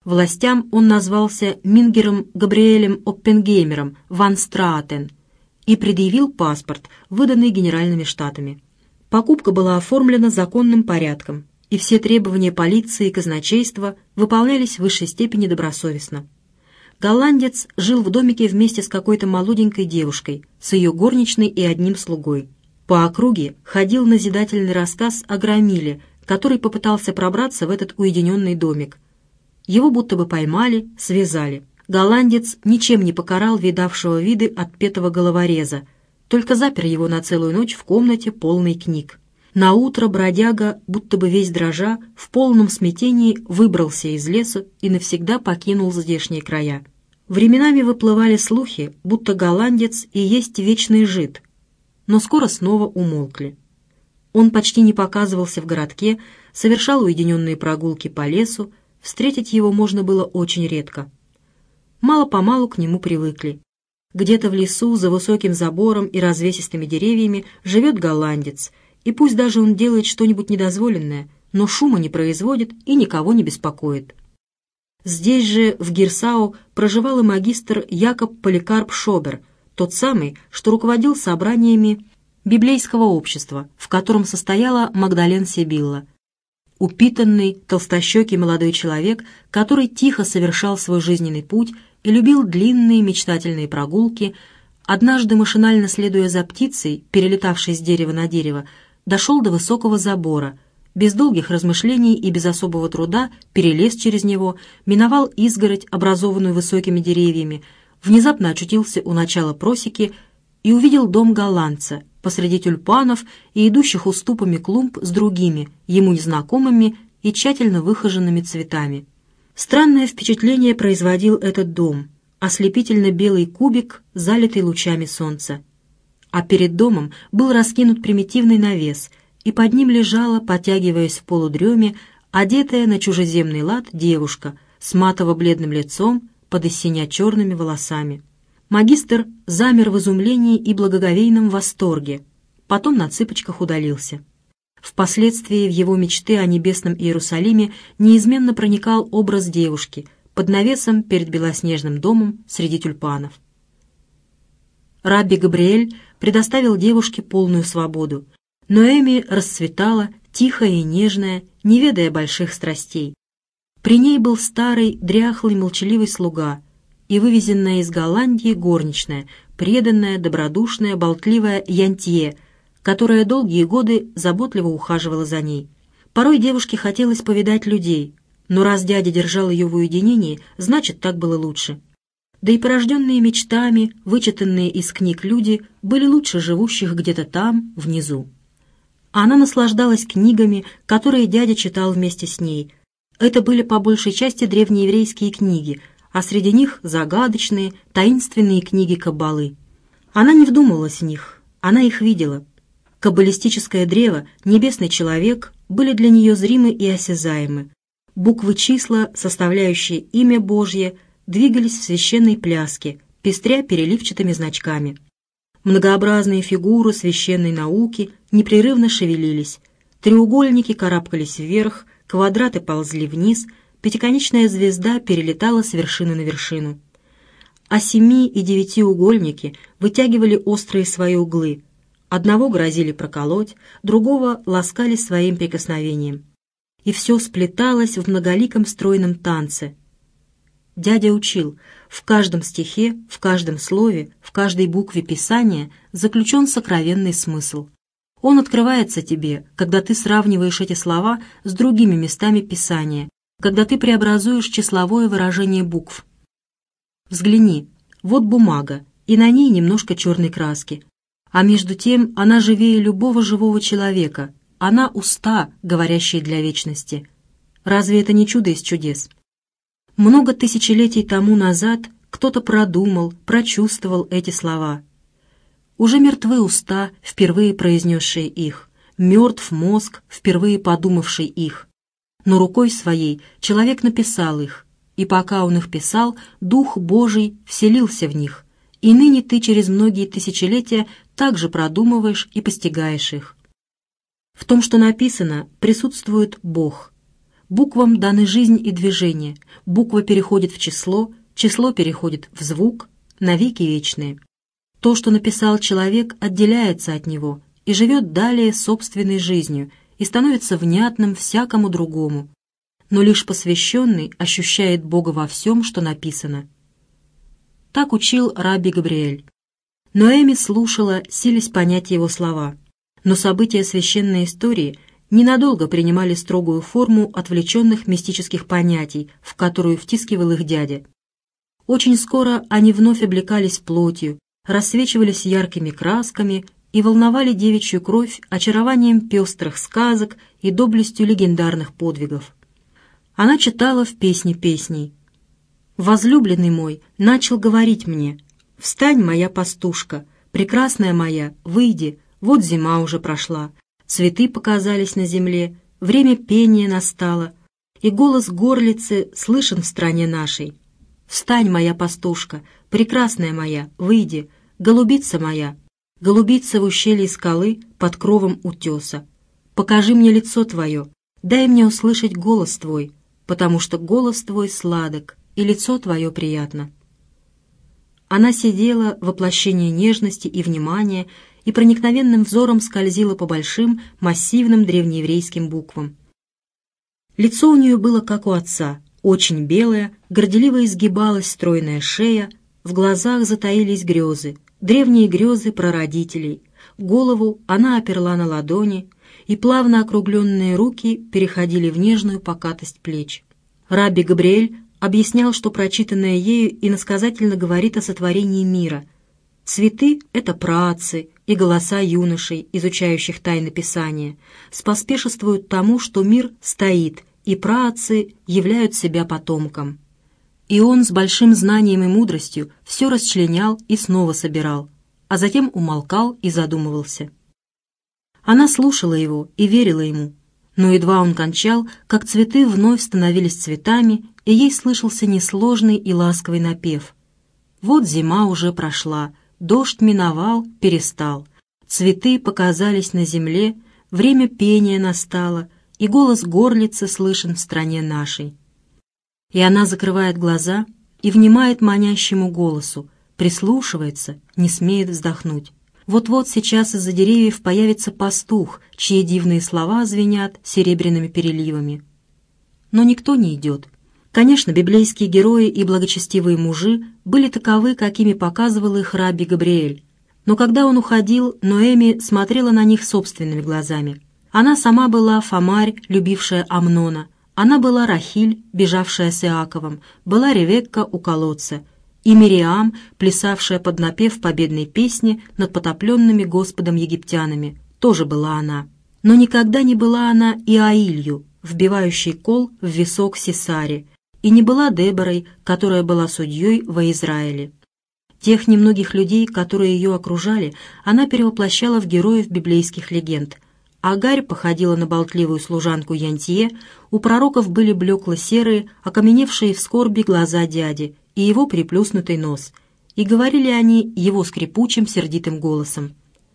Властям он назвался Мингером Габриэлем Оппенгеймером ван Страатен и предъявил паспорт, выданный Генеральными Штатами. Покупка была оформлена законным порядком, и все требования полиции и казначейства выполнялись в высшей степени добросовестно. Голландец жил в домике вместе с какой-то молоденькой девушкой, с ее горничной и одним слугой. По округе ходил назидательный рассказ о громиле, который попытался пробраться в этот уединенный домик. Его будто бы поймали, связали. Голландец ничем не покарал видавшего виды отпетого головореза, только запер его на целую ночь в комнате, полной книг. Наутро бродяга, будто бы весь дрожа, в полном смятении выбрался из леса и навсегда покинул здешние края. Временами выплывали слухи, будто голландец и есть вечный жид, но скоро снова умолкли. Он почти не показывался в городке, совершал уединенные прогулки по лесу, встретить его можно было очень редко. Мало-помалу к нему привыкли. Где-то в лесу, за высоким забором и развесистыми деревьями живет голландец, и пусть даже он делает что-нибудь недозволенное, но шума не производит и никого не беспокоит. Здесь же, в Гирсау, проживал и магистр Якоб Поликарп Шобер, тот самый, что руководил собраниями библейского общества, в котором состояла Магдален Сибилла. Упитанный, толстощекий молодой человек, который тихо совершал свой жизненный путь и любил длинные мечтательные прогулки, однажды, машинально следуя за птицей, перелетавшей с дерева на дерево, дошел до высокого забора, без долгих размышлений и без особого труда перелез через него, миновал изгородь, образованную высокими деревьями, внезапно очутился у начала просеки и увидел дом голландца посреди тюльпанов и идущих уступами клумб с другими, ему незнакомыми и тщательно выхоженными цветами. Странное впечатление производил этот дом, ослепительно-белый кубик, залитый лучами солнца. А перед домом был раскинут примитивный навес, и под ним лежала, потягиваясь в полудреме, одетая на чужеземный лад девушка с матово-бледным лицом под иссеня-черными волосами. Магистр замер в изумлении и благоговейном восторге, потом на цыпочках удалился. Впоследствии в его мечты о небесном Иерусалиме неизменно проникал образ девушки под навесом перед белоснежным домом среди тюльпанов. Рабби Габриэль предоставил девушке полную свободу, но Эми расцветала, тихая и нежная, не ведая больших страстей. При ней был старый, дряхлый, молчаливый слуга и вывезенная из Голландии горничная, преданная, добродушная, болтливая Янтье, которая долгие годы заботливо ухаживала за ней. Порой девушке хотелось повидать людей, но раз дядя держал ее в уединении, значит, так было лучше. Да и порожденные мечтами, вычитанные из книг люди, были лучше живущих где-то там, внизу. Она наслаждалась книгами, которые дядя читал вместе с ней. Это были по большей части древнееврейские книги, а среди них загадочные, таинственные книги Каббалы. Она не вдумывалась в них, она их видела. Каббалистическое древо, небесный человек были для нее зримы и осязаемы. Буквы-числа, составляющие имя Божье, двигались в священной пляске, пестря переливчатыми значками. Многообразные фигуры священной науки непрерывно шевелились. Треугольники карабкались вверх, квадраты ползли вниз, пятиконечная звезда перелетала с вершины на вершину. А 7- и 9-угольники вытягивали острые свои углы. Одного грозили проколоть, другого ласкали своим прикосновением. И все сплеталось в многоликом стройном танце. Дядя учил, в каждом стихе, в каждом слове, в каждой букве Писания заключен сокровенный смысл. Он открывается тебе, когда ты сравниваешь эти слова с другими местами Писания, когда ты преобразуешь числовое выражение букв. Взгляни, вот бумага, и на ней немножко черной краски. А между тем она живее любого живого человека, она уста, говорящие для вечности. Разве это не чудо из чудес? Много тысячелетий тому назад кто-то продумал, прочувствовал эти слова. Уже мертвы уста, впервые произнесшие их, мертв мозг, впервые подумавший их. Но рукой своей человек написал их, и пока он их писал, Дух Божий вселился в них, и ныне ты через многие тысячелетия также продумываешь и постигаешь их. В том, что написано, присутствует Бог. Буквам даны жизнь и движение. Буква переходит в число, число переходит в звук, навеки вечные. То, что написал человек, отделяется от него и живет далее собственной жизнью и становится внятным всякому другому. Но лишь посвященный ощущает Бога во всем, что написано. Так учил рабби Габриэль. Ноэми слушала, силясь понять его слова. Но события священной истории ненадолго принимали строгую форму отвлеченных мистических понятий, в которую втискивал их дядя. Очень скоро они вновь облекались плотью, рассвечивались яркими красками и волновали девичью кровь очарованием пестрых сказок и доблестью легендарных подвигов. Она читала в «Песне песней». «Возлюбленный мой начал говорить мне: «Встань, моя пастушка, прекрасная моя, выйди, вот зима уже прошла, цветы показались на земле, время пения настало, и голос горлицы слышен в стране нашей. Встань, моя пастушка, прекрасная моя, выйди, голубица моя, голубица в ущелье скалы под кровом утеса. Покажи мне лицо твое, дай мне услышать голос твой, потому что голос твой сладок, и лицо твое приятно». Она сидела, воплощение нежности и внимания, и проникновенным взором скользила по большим, массивным древнееврейским буквам. Лицо у нее было как у отца, очень белое, горделиво изгибалась стройная шея, в глазах затаились грезы, древние грезы прародителей. Голову она оперла на ладони, и плавно округленные руки переходили в нежную покатость плеч. Рабби Габриэль объяснял, что прочитанное ею иносказательно говорит о сотворении мира. Цветы — это праотцы, и голоса юношей, изучающих тайны Писания, споспешествуют тому, что мир стоит, и праотцы являют себя потомком. И он с большим знанием и мудростью все расчленял и снова собирал, а затем умолкал и задумывался. Она слушала его и верила ему, но едва он кончал, как цветы вновь становились цветами, и ей слышался несложный и ласковый напев. Вот зима уже прошла, дождь миновал, перестал, цветы показались на земле, время пения настало, и голос горлицы слышен в стране нашей. И она закрывает глаза и внимает манящему голосу, прислушивается, не смеет вздохнуть. Вот-вот сейчас из-за деревьев появится пастух, чьи дивные слова звенят серебряными переливами. Но никто не идет. Конечно, библейские герои и благочестивые мужи были таковы, какими показывал их рабби Габриэль. Но когда он уходил, Ноэми смотрела на них собственными глазами. Она сама была Фомарь, любившая Амнона. Она была Рахиль, бежавшая с Иаковом, была Ревекка у колодца, и Мириам, плясавшая под напев победной песни над потопленными Господом египтянами, тоже была она. Но никогда не была она Иаилью, вбивающей кол в висок Сисаре, и не была Деборой, которая была судьей во Израиле. Тех немногих людей, которые ее окружали, она перевоплощала в героев библейских легенд. Агарь походила на болтливую служанку Янтье, у пророков были блекло-серые, окаменевшие в скорби глаза дяди и его приплюснутый нос, и говорили они его скрипучим сердитым голосом.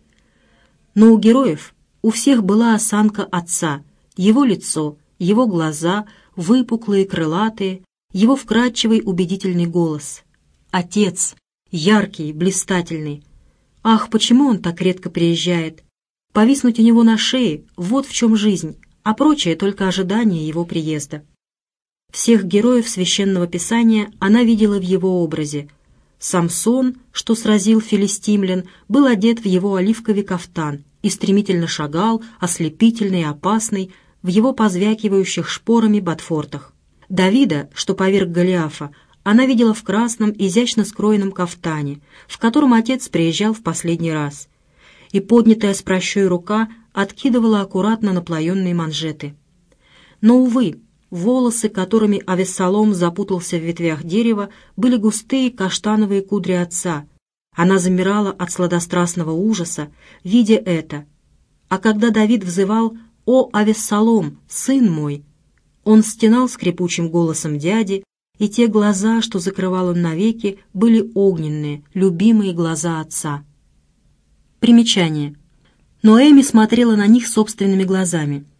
Но у героев у всех была осанка отца, его лицо, его глаза, выпуклые, крылатые, его вкрадчивый убедительный голос. Отец, яркий, блистательный. Ах, почему он так редко приезжает? Повиснуть у него на шее — вот в чем жизнь, а прочее только ожидание его приезда. Всех героев Священного Писания она видела в его образе. Самсон, что сразил филистимлян, был одет в его оливковый кафтан и стремительно шагал, ослепительный и опасный, в его позвякивающих шпорами ботфортах. Давида, что поверг Голиафа, она видела в красном, изящно скроенном кафтане, в котором отец приезжал в последний раз, и поднятая с прощой рука откидывала аккуратно наплоенные манжеты. Но, увы, волосы, которыми Авессалом запутался в ветвях дерева, были густые каштановые кудри отца. Она замирала от сладострастного ужаса, видя это. А когда Давид взывал «О, Авессалом, сын мой!», он стенал скрипучим голосом дяди, и те глаза, что закрывал он навеки, были огненные, любимые глаза отца. Примечание. Ноэми смотрела на них собственными глазами.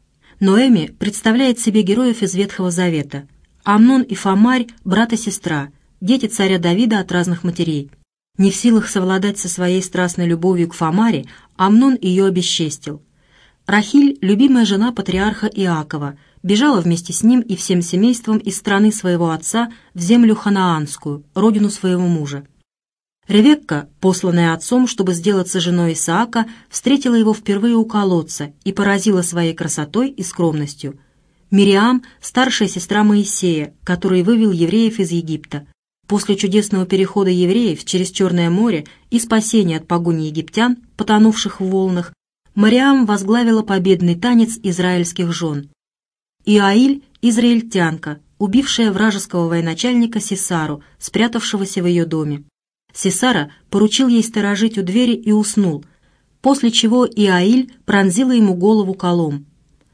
Ноэми представляет себе героев из Ветхого Завета. Амнон и Фамарь – брат и сестра, дети царя Давида от разных матерей. Не в силах совладать со своей страстной любовью к Фамаре, Амнон ее обесчестил. Рахиль, любимая жена патриарха Иакова, бежала вместе с ним и всем семейством из страны своего отца в землю ханаанскую, родину своего мужа. Ревекка, посланная отцом, чтобы сделаться женой Исаака, встретила его впервые у колодца и поразила своей красотой и скромностью. Мириам – старшая сестра Моисея, который вывел евреев из Египта. После чудесного перехода евреев через Черное море и спасения от погони египтян, потонувших в волнах, Мириам возглавила победный танец израильских жен. Иаиль – израильтянка, убившая вражеского военачальника Сисару, спрятавшегося в ее доме. Сисара поручил ей сторожить у двери и уснул, после чего Иаиль пронзила ему голову колом.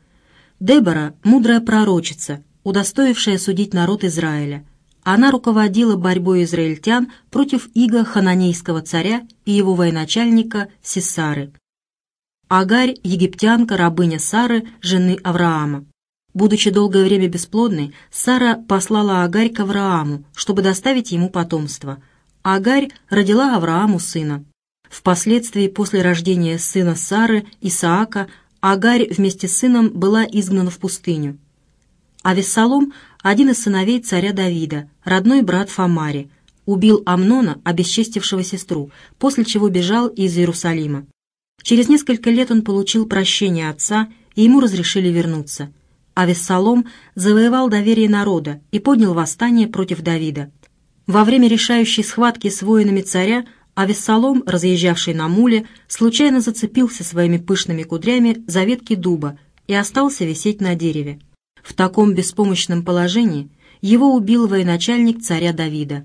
Дебора – мудрая пророчица, удостоившая судить народ Израиля. Она руководила борьбой израильтян против ига хананейского царя и его военачальника Сисары. Агарь – египтянка, рабыня Сары, жены Авраама. Будучи долгое время бесплодной, Сара послала Агарь к Аврааму, чтобы доставить ему потомство. Агарь родила Аврааму сына. Впоследствии, после рождения сына Сары, Исаака, Агарь вместе с сыном была изгнана в пустыню. Авессалом, один из сыновей царя Давида, родной брат Фамари, убил Амнона, обесчестившего сестру, после чего бежал из Иерусалима. Через несколько лет он получил прощение отца, и ему разрешили вернуться. Авессалом завоевал доверие народа и поднял восстание против Давида. Во время решающей схватки с воинами царя Авессалом, разъезжавший на муле, случайно зацепился своими пышными кудрями за ветки дуба и остался висеть на дереве. В таком беспомощном положении его убил военачальник царя Давида.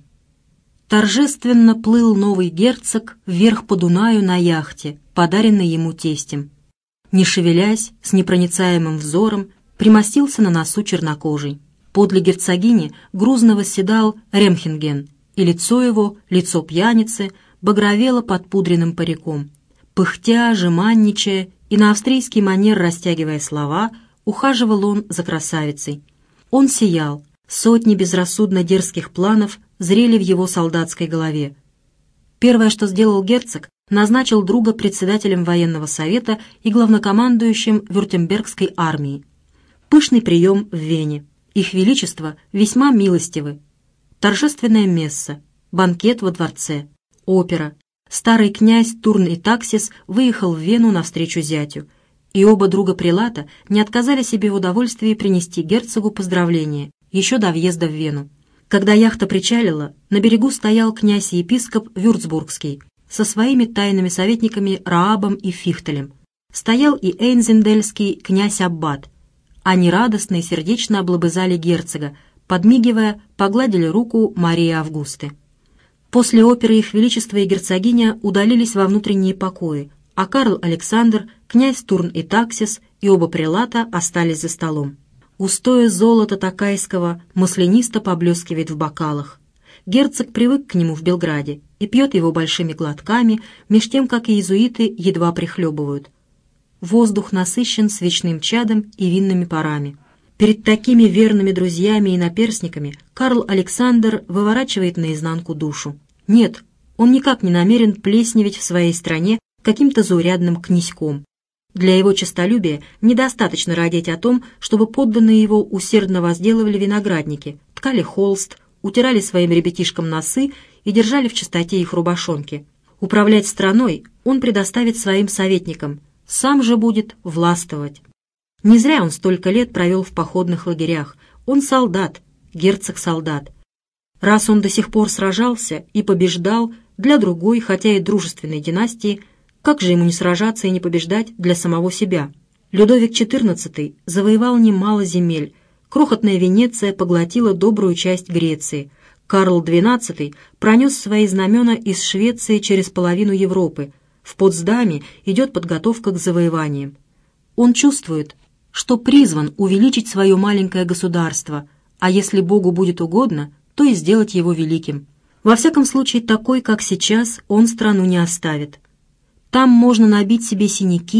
Торжественно плыл новый герцог вверх по Дунаю на яхте, подаренной ему тестем. Не шевелясь, с непроницаемым взором, примостился на носу чернокожий. Подле герцогини грузно восседал Ремхенген, и лицо его, лицо пьяницы, багровело под пудренным париком. Пыхтя, жеманничая и на австрийский манер растягивая слова, ухаживал он за красавицей. Он сиял, сотни безрассудно дерзких планов зрели в его солдатской голове. Первое, что сделал герцог, назначил друга председателем военного совета и главнокомандующим Вюртембергской армии. Пышный прием в Вене. Их Величество весьма милостивы. Торжественное месса, банкет во дворце, опера. Старый князь Турн и Таксис выехал в Вену навстречу зятю, и оба друга прелата не отказали себе в удовольствии принести герцогу поздравления еще до въезда в Вену. Когда яхта причалила, на берегу стоял князь-епископ Вюрцбургский со своими тайными советниками Раабом и Фихтелем. Стоял и эйнзендельский князь-аббат. Они радостно и сердечно облобызали герцога, подмигивая, погладили руку Марии Августы. После оперы их величество и герцогиня удалились во внутренние покои, а Карл Александр, князь Турн и Таксис и оба прелата остались за столом. Густое золото Токайского маслянисто поблескивает в бокалах. Герцог привык к нему в Белграде и пьет его большими глотками, меж тем, как и иезуиты едва прихлебывают. Воздух насыщен свечным чадом и винными парами. Перед такими верными друзьями и наперсниками Карл Александр выворачивает наизнанку душу. Нет, он никак не намерен плесневеть в своей стране каким-то заурядным князьком. Для его честолюбия недостаточно радеть о том, чтобы подданные его усердно возделывали виноградники, ткали холст, утирали своим ребятишкам носы и держали в чистоте их рубашонки. Управлять страной он предоставит своим советникам, сам же будет властвовать. Не зря он столько лет провел в походных лагерях. Он солдат, герцог-солдат. Раз он до сих пор сражался и побеждал для другой, хотя и дружественной династии, как же ему не сражаться и не побеждать для самого себя? Людовик XIV завоевал немало земель. Крохотная Венеция поглотила добрую часть Греции. Карл XII пронес свои знамена из Швеции через половину Европы. В Потсдаме идет подготовка к завоеваниям. Он чувствует, что призван увеличить свое маленькое государство, а если Богу будет угодно, то и сделать его великим. Во всяком случае, такой, как сейчас, он страну не оставит. Там можно набить себе синяки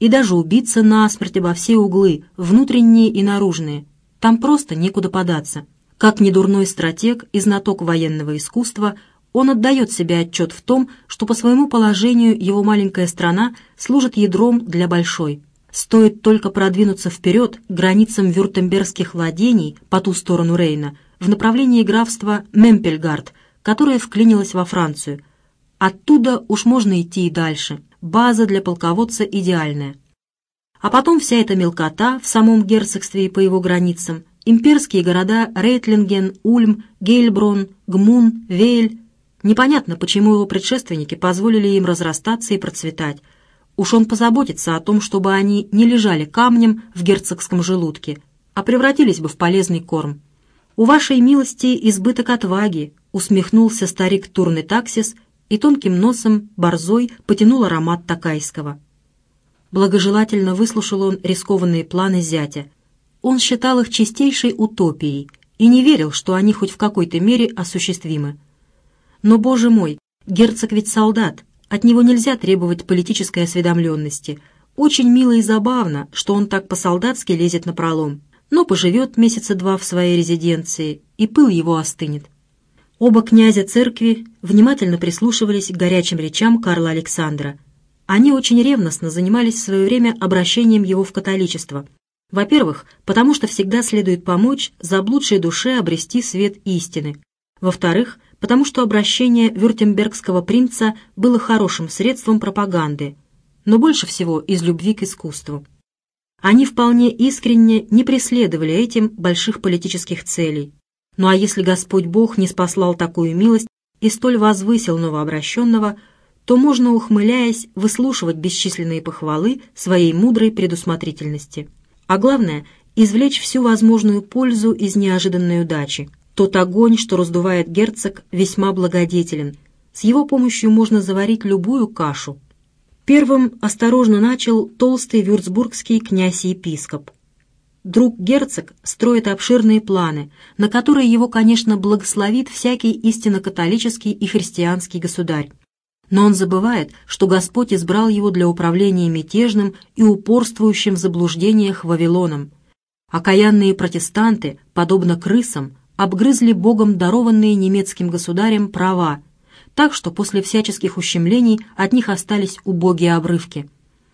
и даже убиться насмерть обо все углы, внутренние и наружные. Там просто некуда податься. Как недурной стратег и знаток военного искусства, он отдает себе отчет в том, что по своему положению его маленькая страна служит ядром для большой. Стоит только продвинуться вперед к границам вюртембергских владений по ту сторону Рейна, в направлении графства Мемпельгард, которое вклинилось во Францию. Оттуда уж можно идти и дальше. База для полководца идеальная. А потом вся эта мелкота в самом герцогстве и по его границам, имперские города Рейтлинген, Ульм, Гейльброн, Гмун, Вейль. Непонятно, почему его предшественники позволили им разрастаться и процветать. Уж он позаботится о том, чтобы они не лежали камнем в герцогском желудке, а превратились бы в полезный корм. «У вашей милости избыток отваги», — усмехнулся старик Турны Таксис и тонким носом борзой потянул аромат Такайского. Благожелательно выслушал он рискованные планы зятя. Он считал их чистейшей утопией и не верил, что они хоть в какой-то мере осуществимы. Но, боже мой, герцог ведь солдат, от него нельзя требовать политической осведомленности. Очень мило и забавно, что он так по-солдатски лезет напролом, но поживет месяца два в своей резиденции, и пыл его остынет. Оба князя церкви внимательно прислушивались к горячим речам Карла Александра. Они очень ревностно занимались в свое время обращением его в католичество. Во-первых, потому что всегда следует помочь заблудшей душе обрести свет истины. Во-вторых, потому что обращение вюртембергского принца было хорошим средством пропаганды, но больше всего из любви к искусству. Они вполне искренне не преследовали этим больших политических целей. Ну а если Господь Бог не спаслал такую милость и столь возвысил новообращенного, то можно, ухмыляясь, выслушивать бесчисленные похвалы своей мудрой предусмотрительности. А главное, извлечь всю возможную пользу из неожиданной удачи. Тот огонь, что раздувает герцог, весьма благодетелен. С его помощью можно заварить любую кашу. Первым осторожно начал толстый вюрцбургский князь-епископ. Друг-герцог строит обширные планы, на которые его, конечно, благословит всякий истинно католический и христианский государь. Но он забывает, что Господь избрал его для управления мятежным и упорствующим в заблуждениях Вавилоном. Окаянные протестанты, подобно крысам, обгрызли Богом дарованные немецким государем права, так что после всяческих ущемлений от них остались убогие обрывки.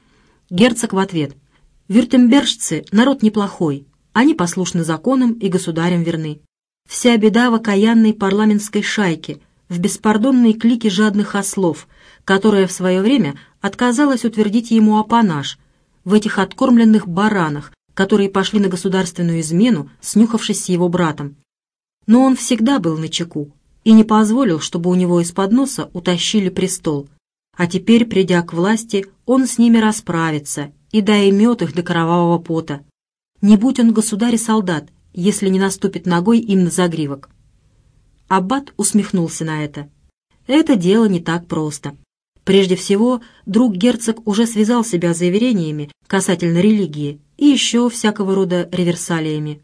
Герцог в ответ: «Вюртембержцы — народ неплохой, они послушны законам и государям верны. Вся беда в окаянной парламентской шайке, в беспардонной клике жадных ослов, которая в свое время отказалась утвердить ему апанаж, в этих откормленных баранах, которые пошли на государственную измену, снюхавшись с его братом. Но он всегда был начеку и не позволил, чтобы у него из-под носа утащили престол. А теперь, придя к власти, он с ними расправится и доймет их до кровавого пота. Не будь он государь и солдат, если не наступит ногой им на загривок». Аббат усмехнулся на это. Это дело не так просто. Прежде всего, друг-герцог уже связал себя заверениями касательно религии и еще всякого рода реверсалиями.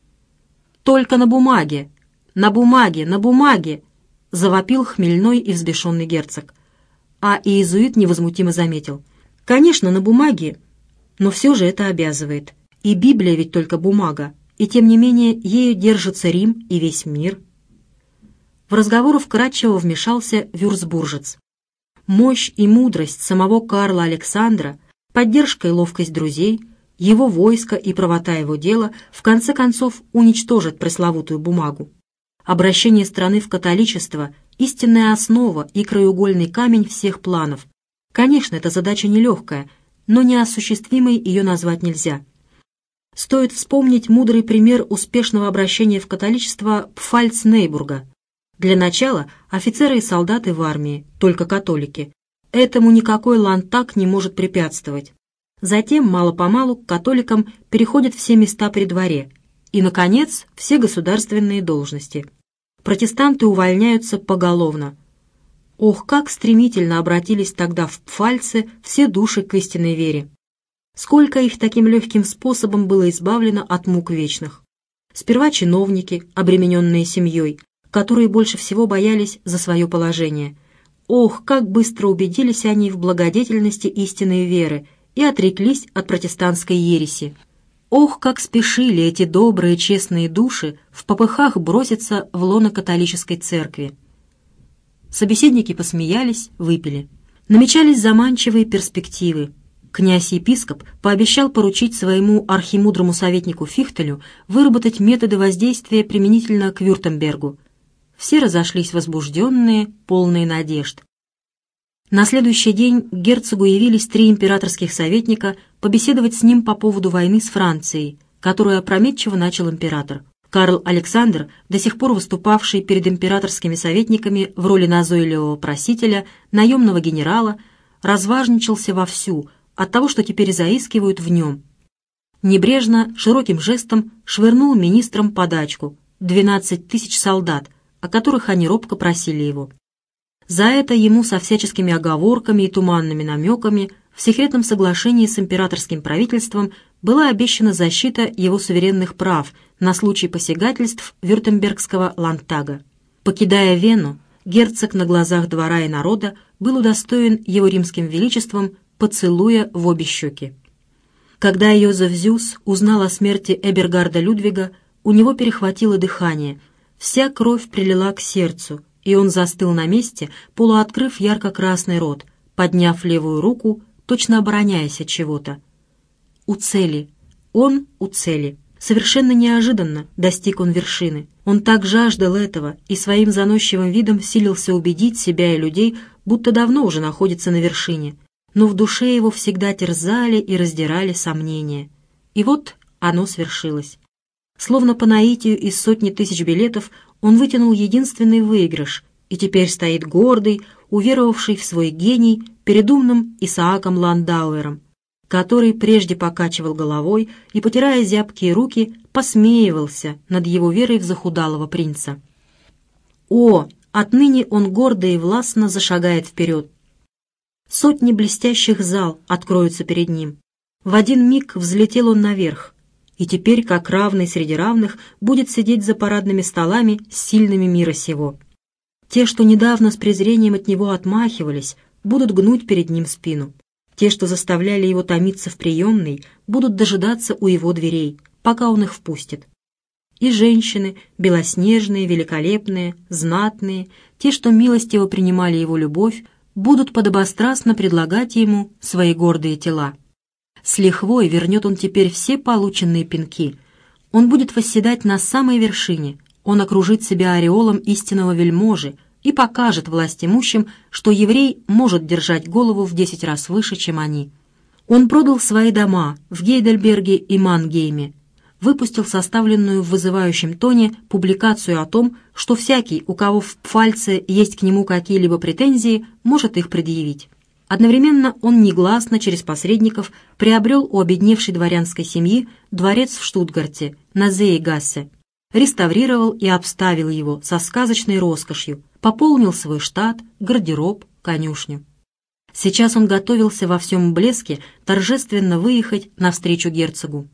«Только на бумаге! На бумаге! На бумаге!» — завопил хмельной и взбешенный герцог. А иезуит невозмутимо заметил: «Конечно, на бумаге, но все же это обязывает. И Библия ведь только бумага, и тем не менее ею держится Рим и весь мир». В разговор вкратчиво вмешался вюрцбуржец. Мощь и мудрость самого Карла Александра, поддержка и ловкость друзей, его войско и правота его дела в конце концов уничтожат пресловутую бумагу. Обращение страны в католичество – истинная основа и краеугольный камень всех планов. Конечно, эта задача нелегкая, но неосуществимой ее назвать нельзя. Стоит вспомнить мудрый пример успешного обращения в католичество Пфальц-Нейбурга. Для начала офицеры и солдаты в армии, только католики. Этому никакой ландтаг не может препятствовать. Затем мало-помалу к католикам переходят все места при дворе. И, наконец, все государственные должности. Протестанты увольняются поголовно. Ох, как стремительно обратились тогда в Пфальце все души к истинной вере. Сколько их таким легким способом было избавлено от мук вечных. Сперва чиновники, обремененные семьей, которые больше всего боялись за свое положение. Ох, как быстро убедились они в благодетельности истинной веры и отреклись от протестантской ереси. Ох, как спешили эти добрые, честные души в попыхах броситься в лоно католической церкви. Собеседники посмеялись, выпили. Намечались заманчивые перспективы. Князь-епископ пообещал поручить своему архимудрому советнику Фихтелю выработать методы воздействия применительно к Вюртембергу. Все разошлись возбужденные, полные надежд. На следующий день к герцогу явились 3 императорских советника побеседовать с ним по поводу войны с Францией, которую опрометчиво начал император. Карл Александр, до сих пор выступавший перед императорскими советниками в роли назойливого просителя, наемного генерала, разважничался вовсю от того, что теперь заискивают в нем. Небрежно, широким жестом швырнул министрам подачку — 12 тысяч солдат, о которых они робко просили его. За это ему со всяческими оговорками и туманными намеками в секретном соглашении с императорским правительством была обещана защита его суверенных прав на случай посягательств Вюртембергского ландтага. Покидая Вену, герцог на глазах двора и народа был удостоен его римским величеством поцелуя в обе щеки. Когда Йозеф Зюс узнал о смерти Эбергарда Людвига, у него перехватило дыхание, вся кровь прилила к сердцу, и он застыл на месте, полуоткрыв ярко-красный рот, подняв левую руку, точно обороняясь от чего-то. У цели. Он у цели. Совершенно неожиданно достиг он вершины. Он так жаждал этого и своим заносчивым видом силился убедить себя и людей, будто давно уже находится на вершине. Но в душе его всегда терзали и раздирали сомнения. И вот оно свершилось. Словно по наитию из сотни тысяч билетов он вытянул единственный выигрыш и теперь стоит гордый, уверовавший в свой гений перед умным Исааком Ландауэром, который прежде покачивал головой и, потирая зябкие руки, посмеивался над его верой в захудалого принца. О, отныне он гордо и властно зашагает вперед. Сотни блестящих зал откроются перед ним. В один миг взлетел он наверх, и теперь, как равный среди равных, будет сидеть за парадными столами с сильными мира сего. Те, что недавно с презрением от него отмахивались, будут гнуть перед ним спину. Те, что заставляли его томиться в приемной, будут дожидаться у его дверей, пока он их впустит. И женщины, белоснежные, великолепные, знатные, те, что милостиво принимали его любовь, будут подобострастно предлагать ему свои гордые тела. С лихвой вернет он теперь все полученные пинки. Он будет восседать на самой вершине, он окружит себя ореолом истинного вельможи и покажет властимущим, что еврей может держать голову в 10 раз выше, чем они. Он продал свои дома в Гейдельберге и Мангейме, выпустил составленную в вызывающем тоне публикацию о том, что всякий, у кого в Пфальце есть к нему какие-либо претензии, может их предъявить. Одновременно он негласно через посредников приобрел у обедневшей дворянской семьи дворец в Штутгарте на Зеегассе, реставрировал и обставил его со сказочной роскошью, пополнил свой штат, гардероб, конюшню. Сейчас он готовился во всем блеске торжественно выехать навстречу герцогу.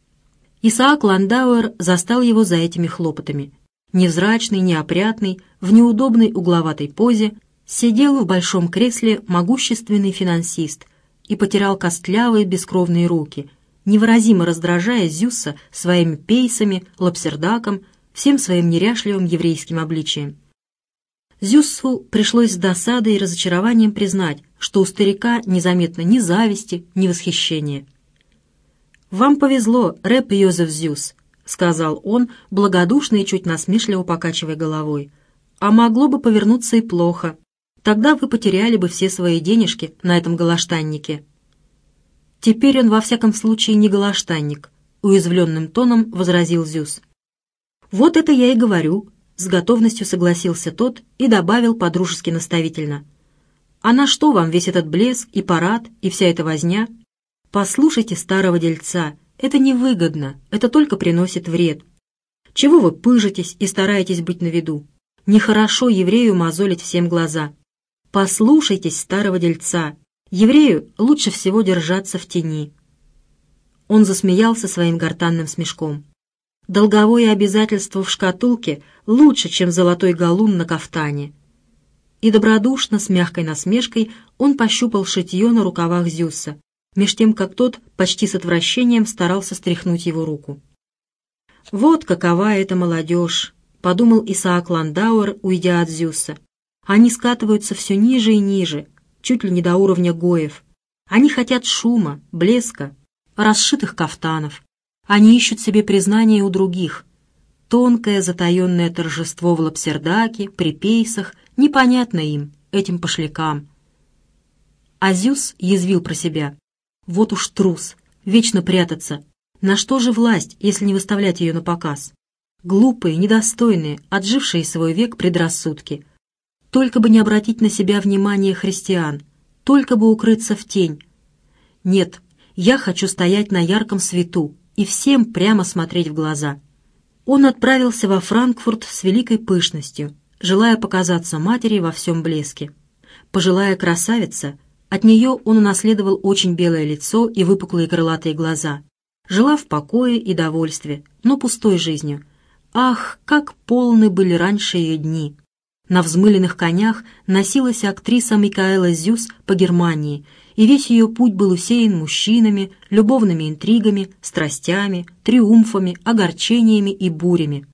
Исаак Ландауэр застал его за этими хлопотами. Невзрачный, неопрятный, в неудобной угловатой позе, сидел в большом кресле могущественный финансист и потирал костлявые бескровные руки, невыразимо раздражая Зюсса своими пейсами, лапсердаком, всем своим неряшливым еврейским обличием. Зюссу пришлось с досадой и разочарованием признать, что у старика незаметно ни зависти, ни восхищения. «Вам повезло, рэп Йозеф Зюс», — сказал он, благодушно и чуть насмешливо покачивая головой. «А могло бы повернуться и плохо. Тогда вы потеряли бы все свои денежки на этом галаштаннике». «Теперь он во всяком случае не галаштанник», — уязвленным тоном возразил Зюс. «Вот это я и говорю», — с готовностью согласился тот и добавил подружески наставительно. «А на что вам весь этот блеск и парад и вся эта возня? Послушайте старого дельца, это невыгодно, это только приносит вред. Чего вы пыжитесь и стараетесь быть на виду? Нехорошо еврею мозолить всем глаза. Послушайтесь старого дельца, еврею лучше всего держаться в тени». Он засмеялся своим гортанным смешком. «Долговое обязательство в шкатулке лучше, чем золотой галун на кафтане». И добродушно, с мягкой насмешкой, он пощупал шитье на рукавах Зюсса, меж тем как тот почти с отвращением старался стряхнуть его руку. «Вот какова эта молодежь», — подумал Исаак Ландауэр, уйдя от Зюсса. «Они скатываются все ниже и ниже, чуть ли не до уровня гоев. Они хотят шума, блеска, расшитых кафтанов. Они ищут себе признания у других. Тонкое затаенное торжество в лапсердаке, при пейсах, непонятно им, этим пошлякам». А Зюсс язвил про себя. «Вот уж трус, вечно прятаться. На что же власть, если не выставлять ее на показ? Глупые, недостойные, отжившие свой век предрассудки. Только бы не обратить на себя внимание христиан, только бы укрыться в тень. Нет, я хочу стоять на ярком свету и всем прямо смотреть в глаза». Он отправился во Франкфурт с великой пышностью, желая показаться матери во всем блеске. Пожилая красавица, от нее он унаследовал очень белое лицо и выпуклые крылатые глаза. Жила в покое и довольстве, но пустой жизнью. Ах, как полны были раньше ее дни! На взмыленных конях носилась актриса Микаэла Зюсс по Германии, и весь ее путь был усеян мужчинами, любовными интригами, страстями, триумфами, огорчениями и бурями.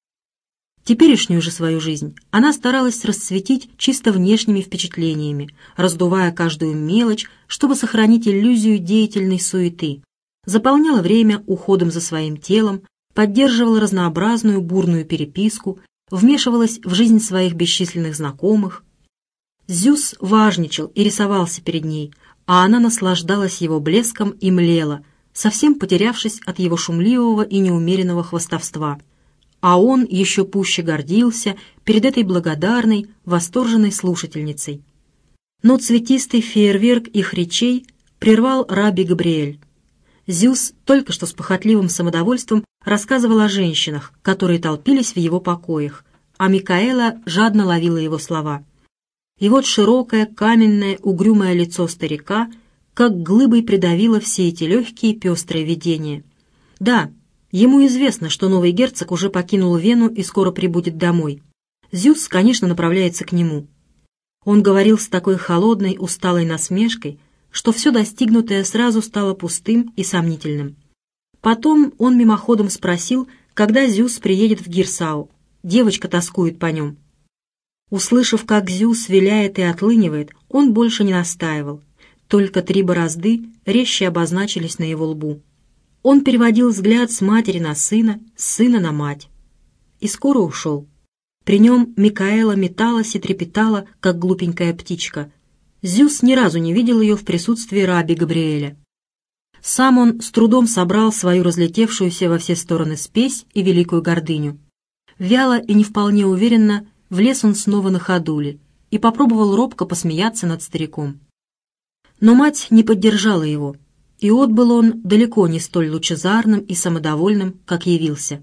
Теперешнюю же свою жизнь она старалась расцветить чисто внешними впечатлениями, раздувая каждую мелочь, чтобы сохранить иллюзию деятельной суеты. Заполняла время уходом за своим телом, поддерживала разнообразную бурную переписку, вмешивалась в жизнь своих бесчисленных знакомых. Зюсс важничал и рисовался перед ней, а она наслаждалась его блеском и млела, совсем потерявшись от его шумливого и неумеренного хвастовства. А он еще пуще гордился перед этой благодарной, восторженной слушательницей. Но цветистый фейерверк их речей прервал Рабби Габриэль. Зюсс только что с похотливым самодовольством рассказывал о женщинах, которые толпились в его покоях, а Микаэла жадно ловила его слова. И вот широкое, каменное, угрюмое лицо старика как глыбой придавило все эти легкие пестрые видения. Да, ему известно, что новый герцог уже покинул Вену и скоро прибудет домой. Зюсс, конечно, направляется к нему. Он говорил с такой холодной, усталой насмешкой, что все достигнутое сразу стало пустым и сомнительным. Потом он мимоходом спросил, когда Зюсс приедет в Гирсау. Девочка тоскует по нем. Услышав, как Зюсс виляет и отлынивает, он больше не настаивал. Только 3 борозды резче обозначились на его лбу. Он переводил взгляд с матери на сына, с сына на мать. И скоро ушел. При нем Микаэла металась и трепетала, как глупенькая птичка. Зюсс ни разу не видел ее в присутствии Рабби Габриэля. Сам он с трудом собрал свою разлетевшуюся во все стороны спесь и великую гордыню. Вяло и не вполне уверенно влез он снова на ходули и попробовал робко посмеяться над стариком. Но мать не поддержала его, и отбыл он далеко не столь лучезарным и самодовольным, как явился.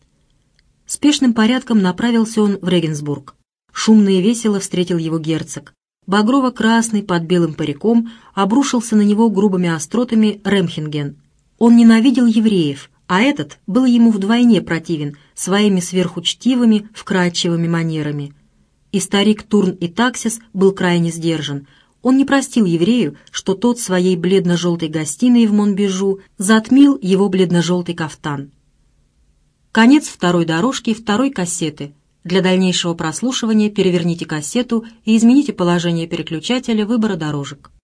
Спешным порядком направился он в Регенсбург. Шумно и весело встретил его герцог. Багрово-красный под белым париком обрушился на него грубыми остротами Ремхенген. Он ненавидел евреев, а этот был ему вдвойне противен своими сверхучтивыми, вкрадчивыми манерами. И старик Турн и Таксис был крайне сдержан. Он не простил еврею, что тот своей бледно-желтой гостиной в Монбежу затмил его бледно-желтый кафтан. Конец второй дорожки второй кассеты. Для дальнейшего прослушивания переверните кассету и измените положение переключателя выбора дорожек.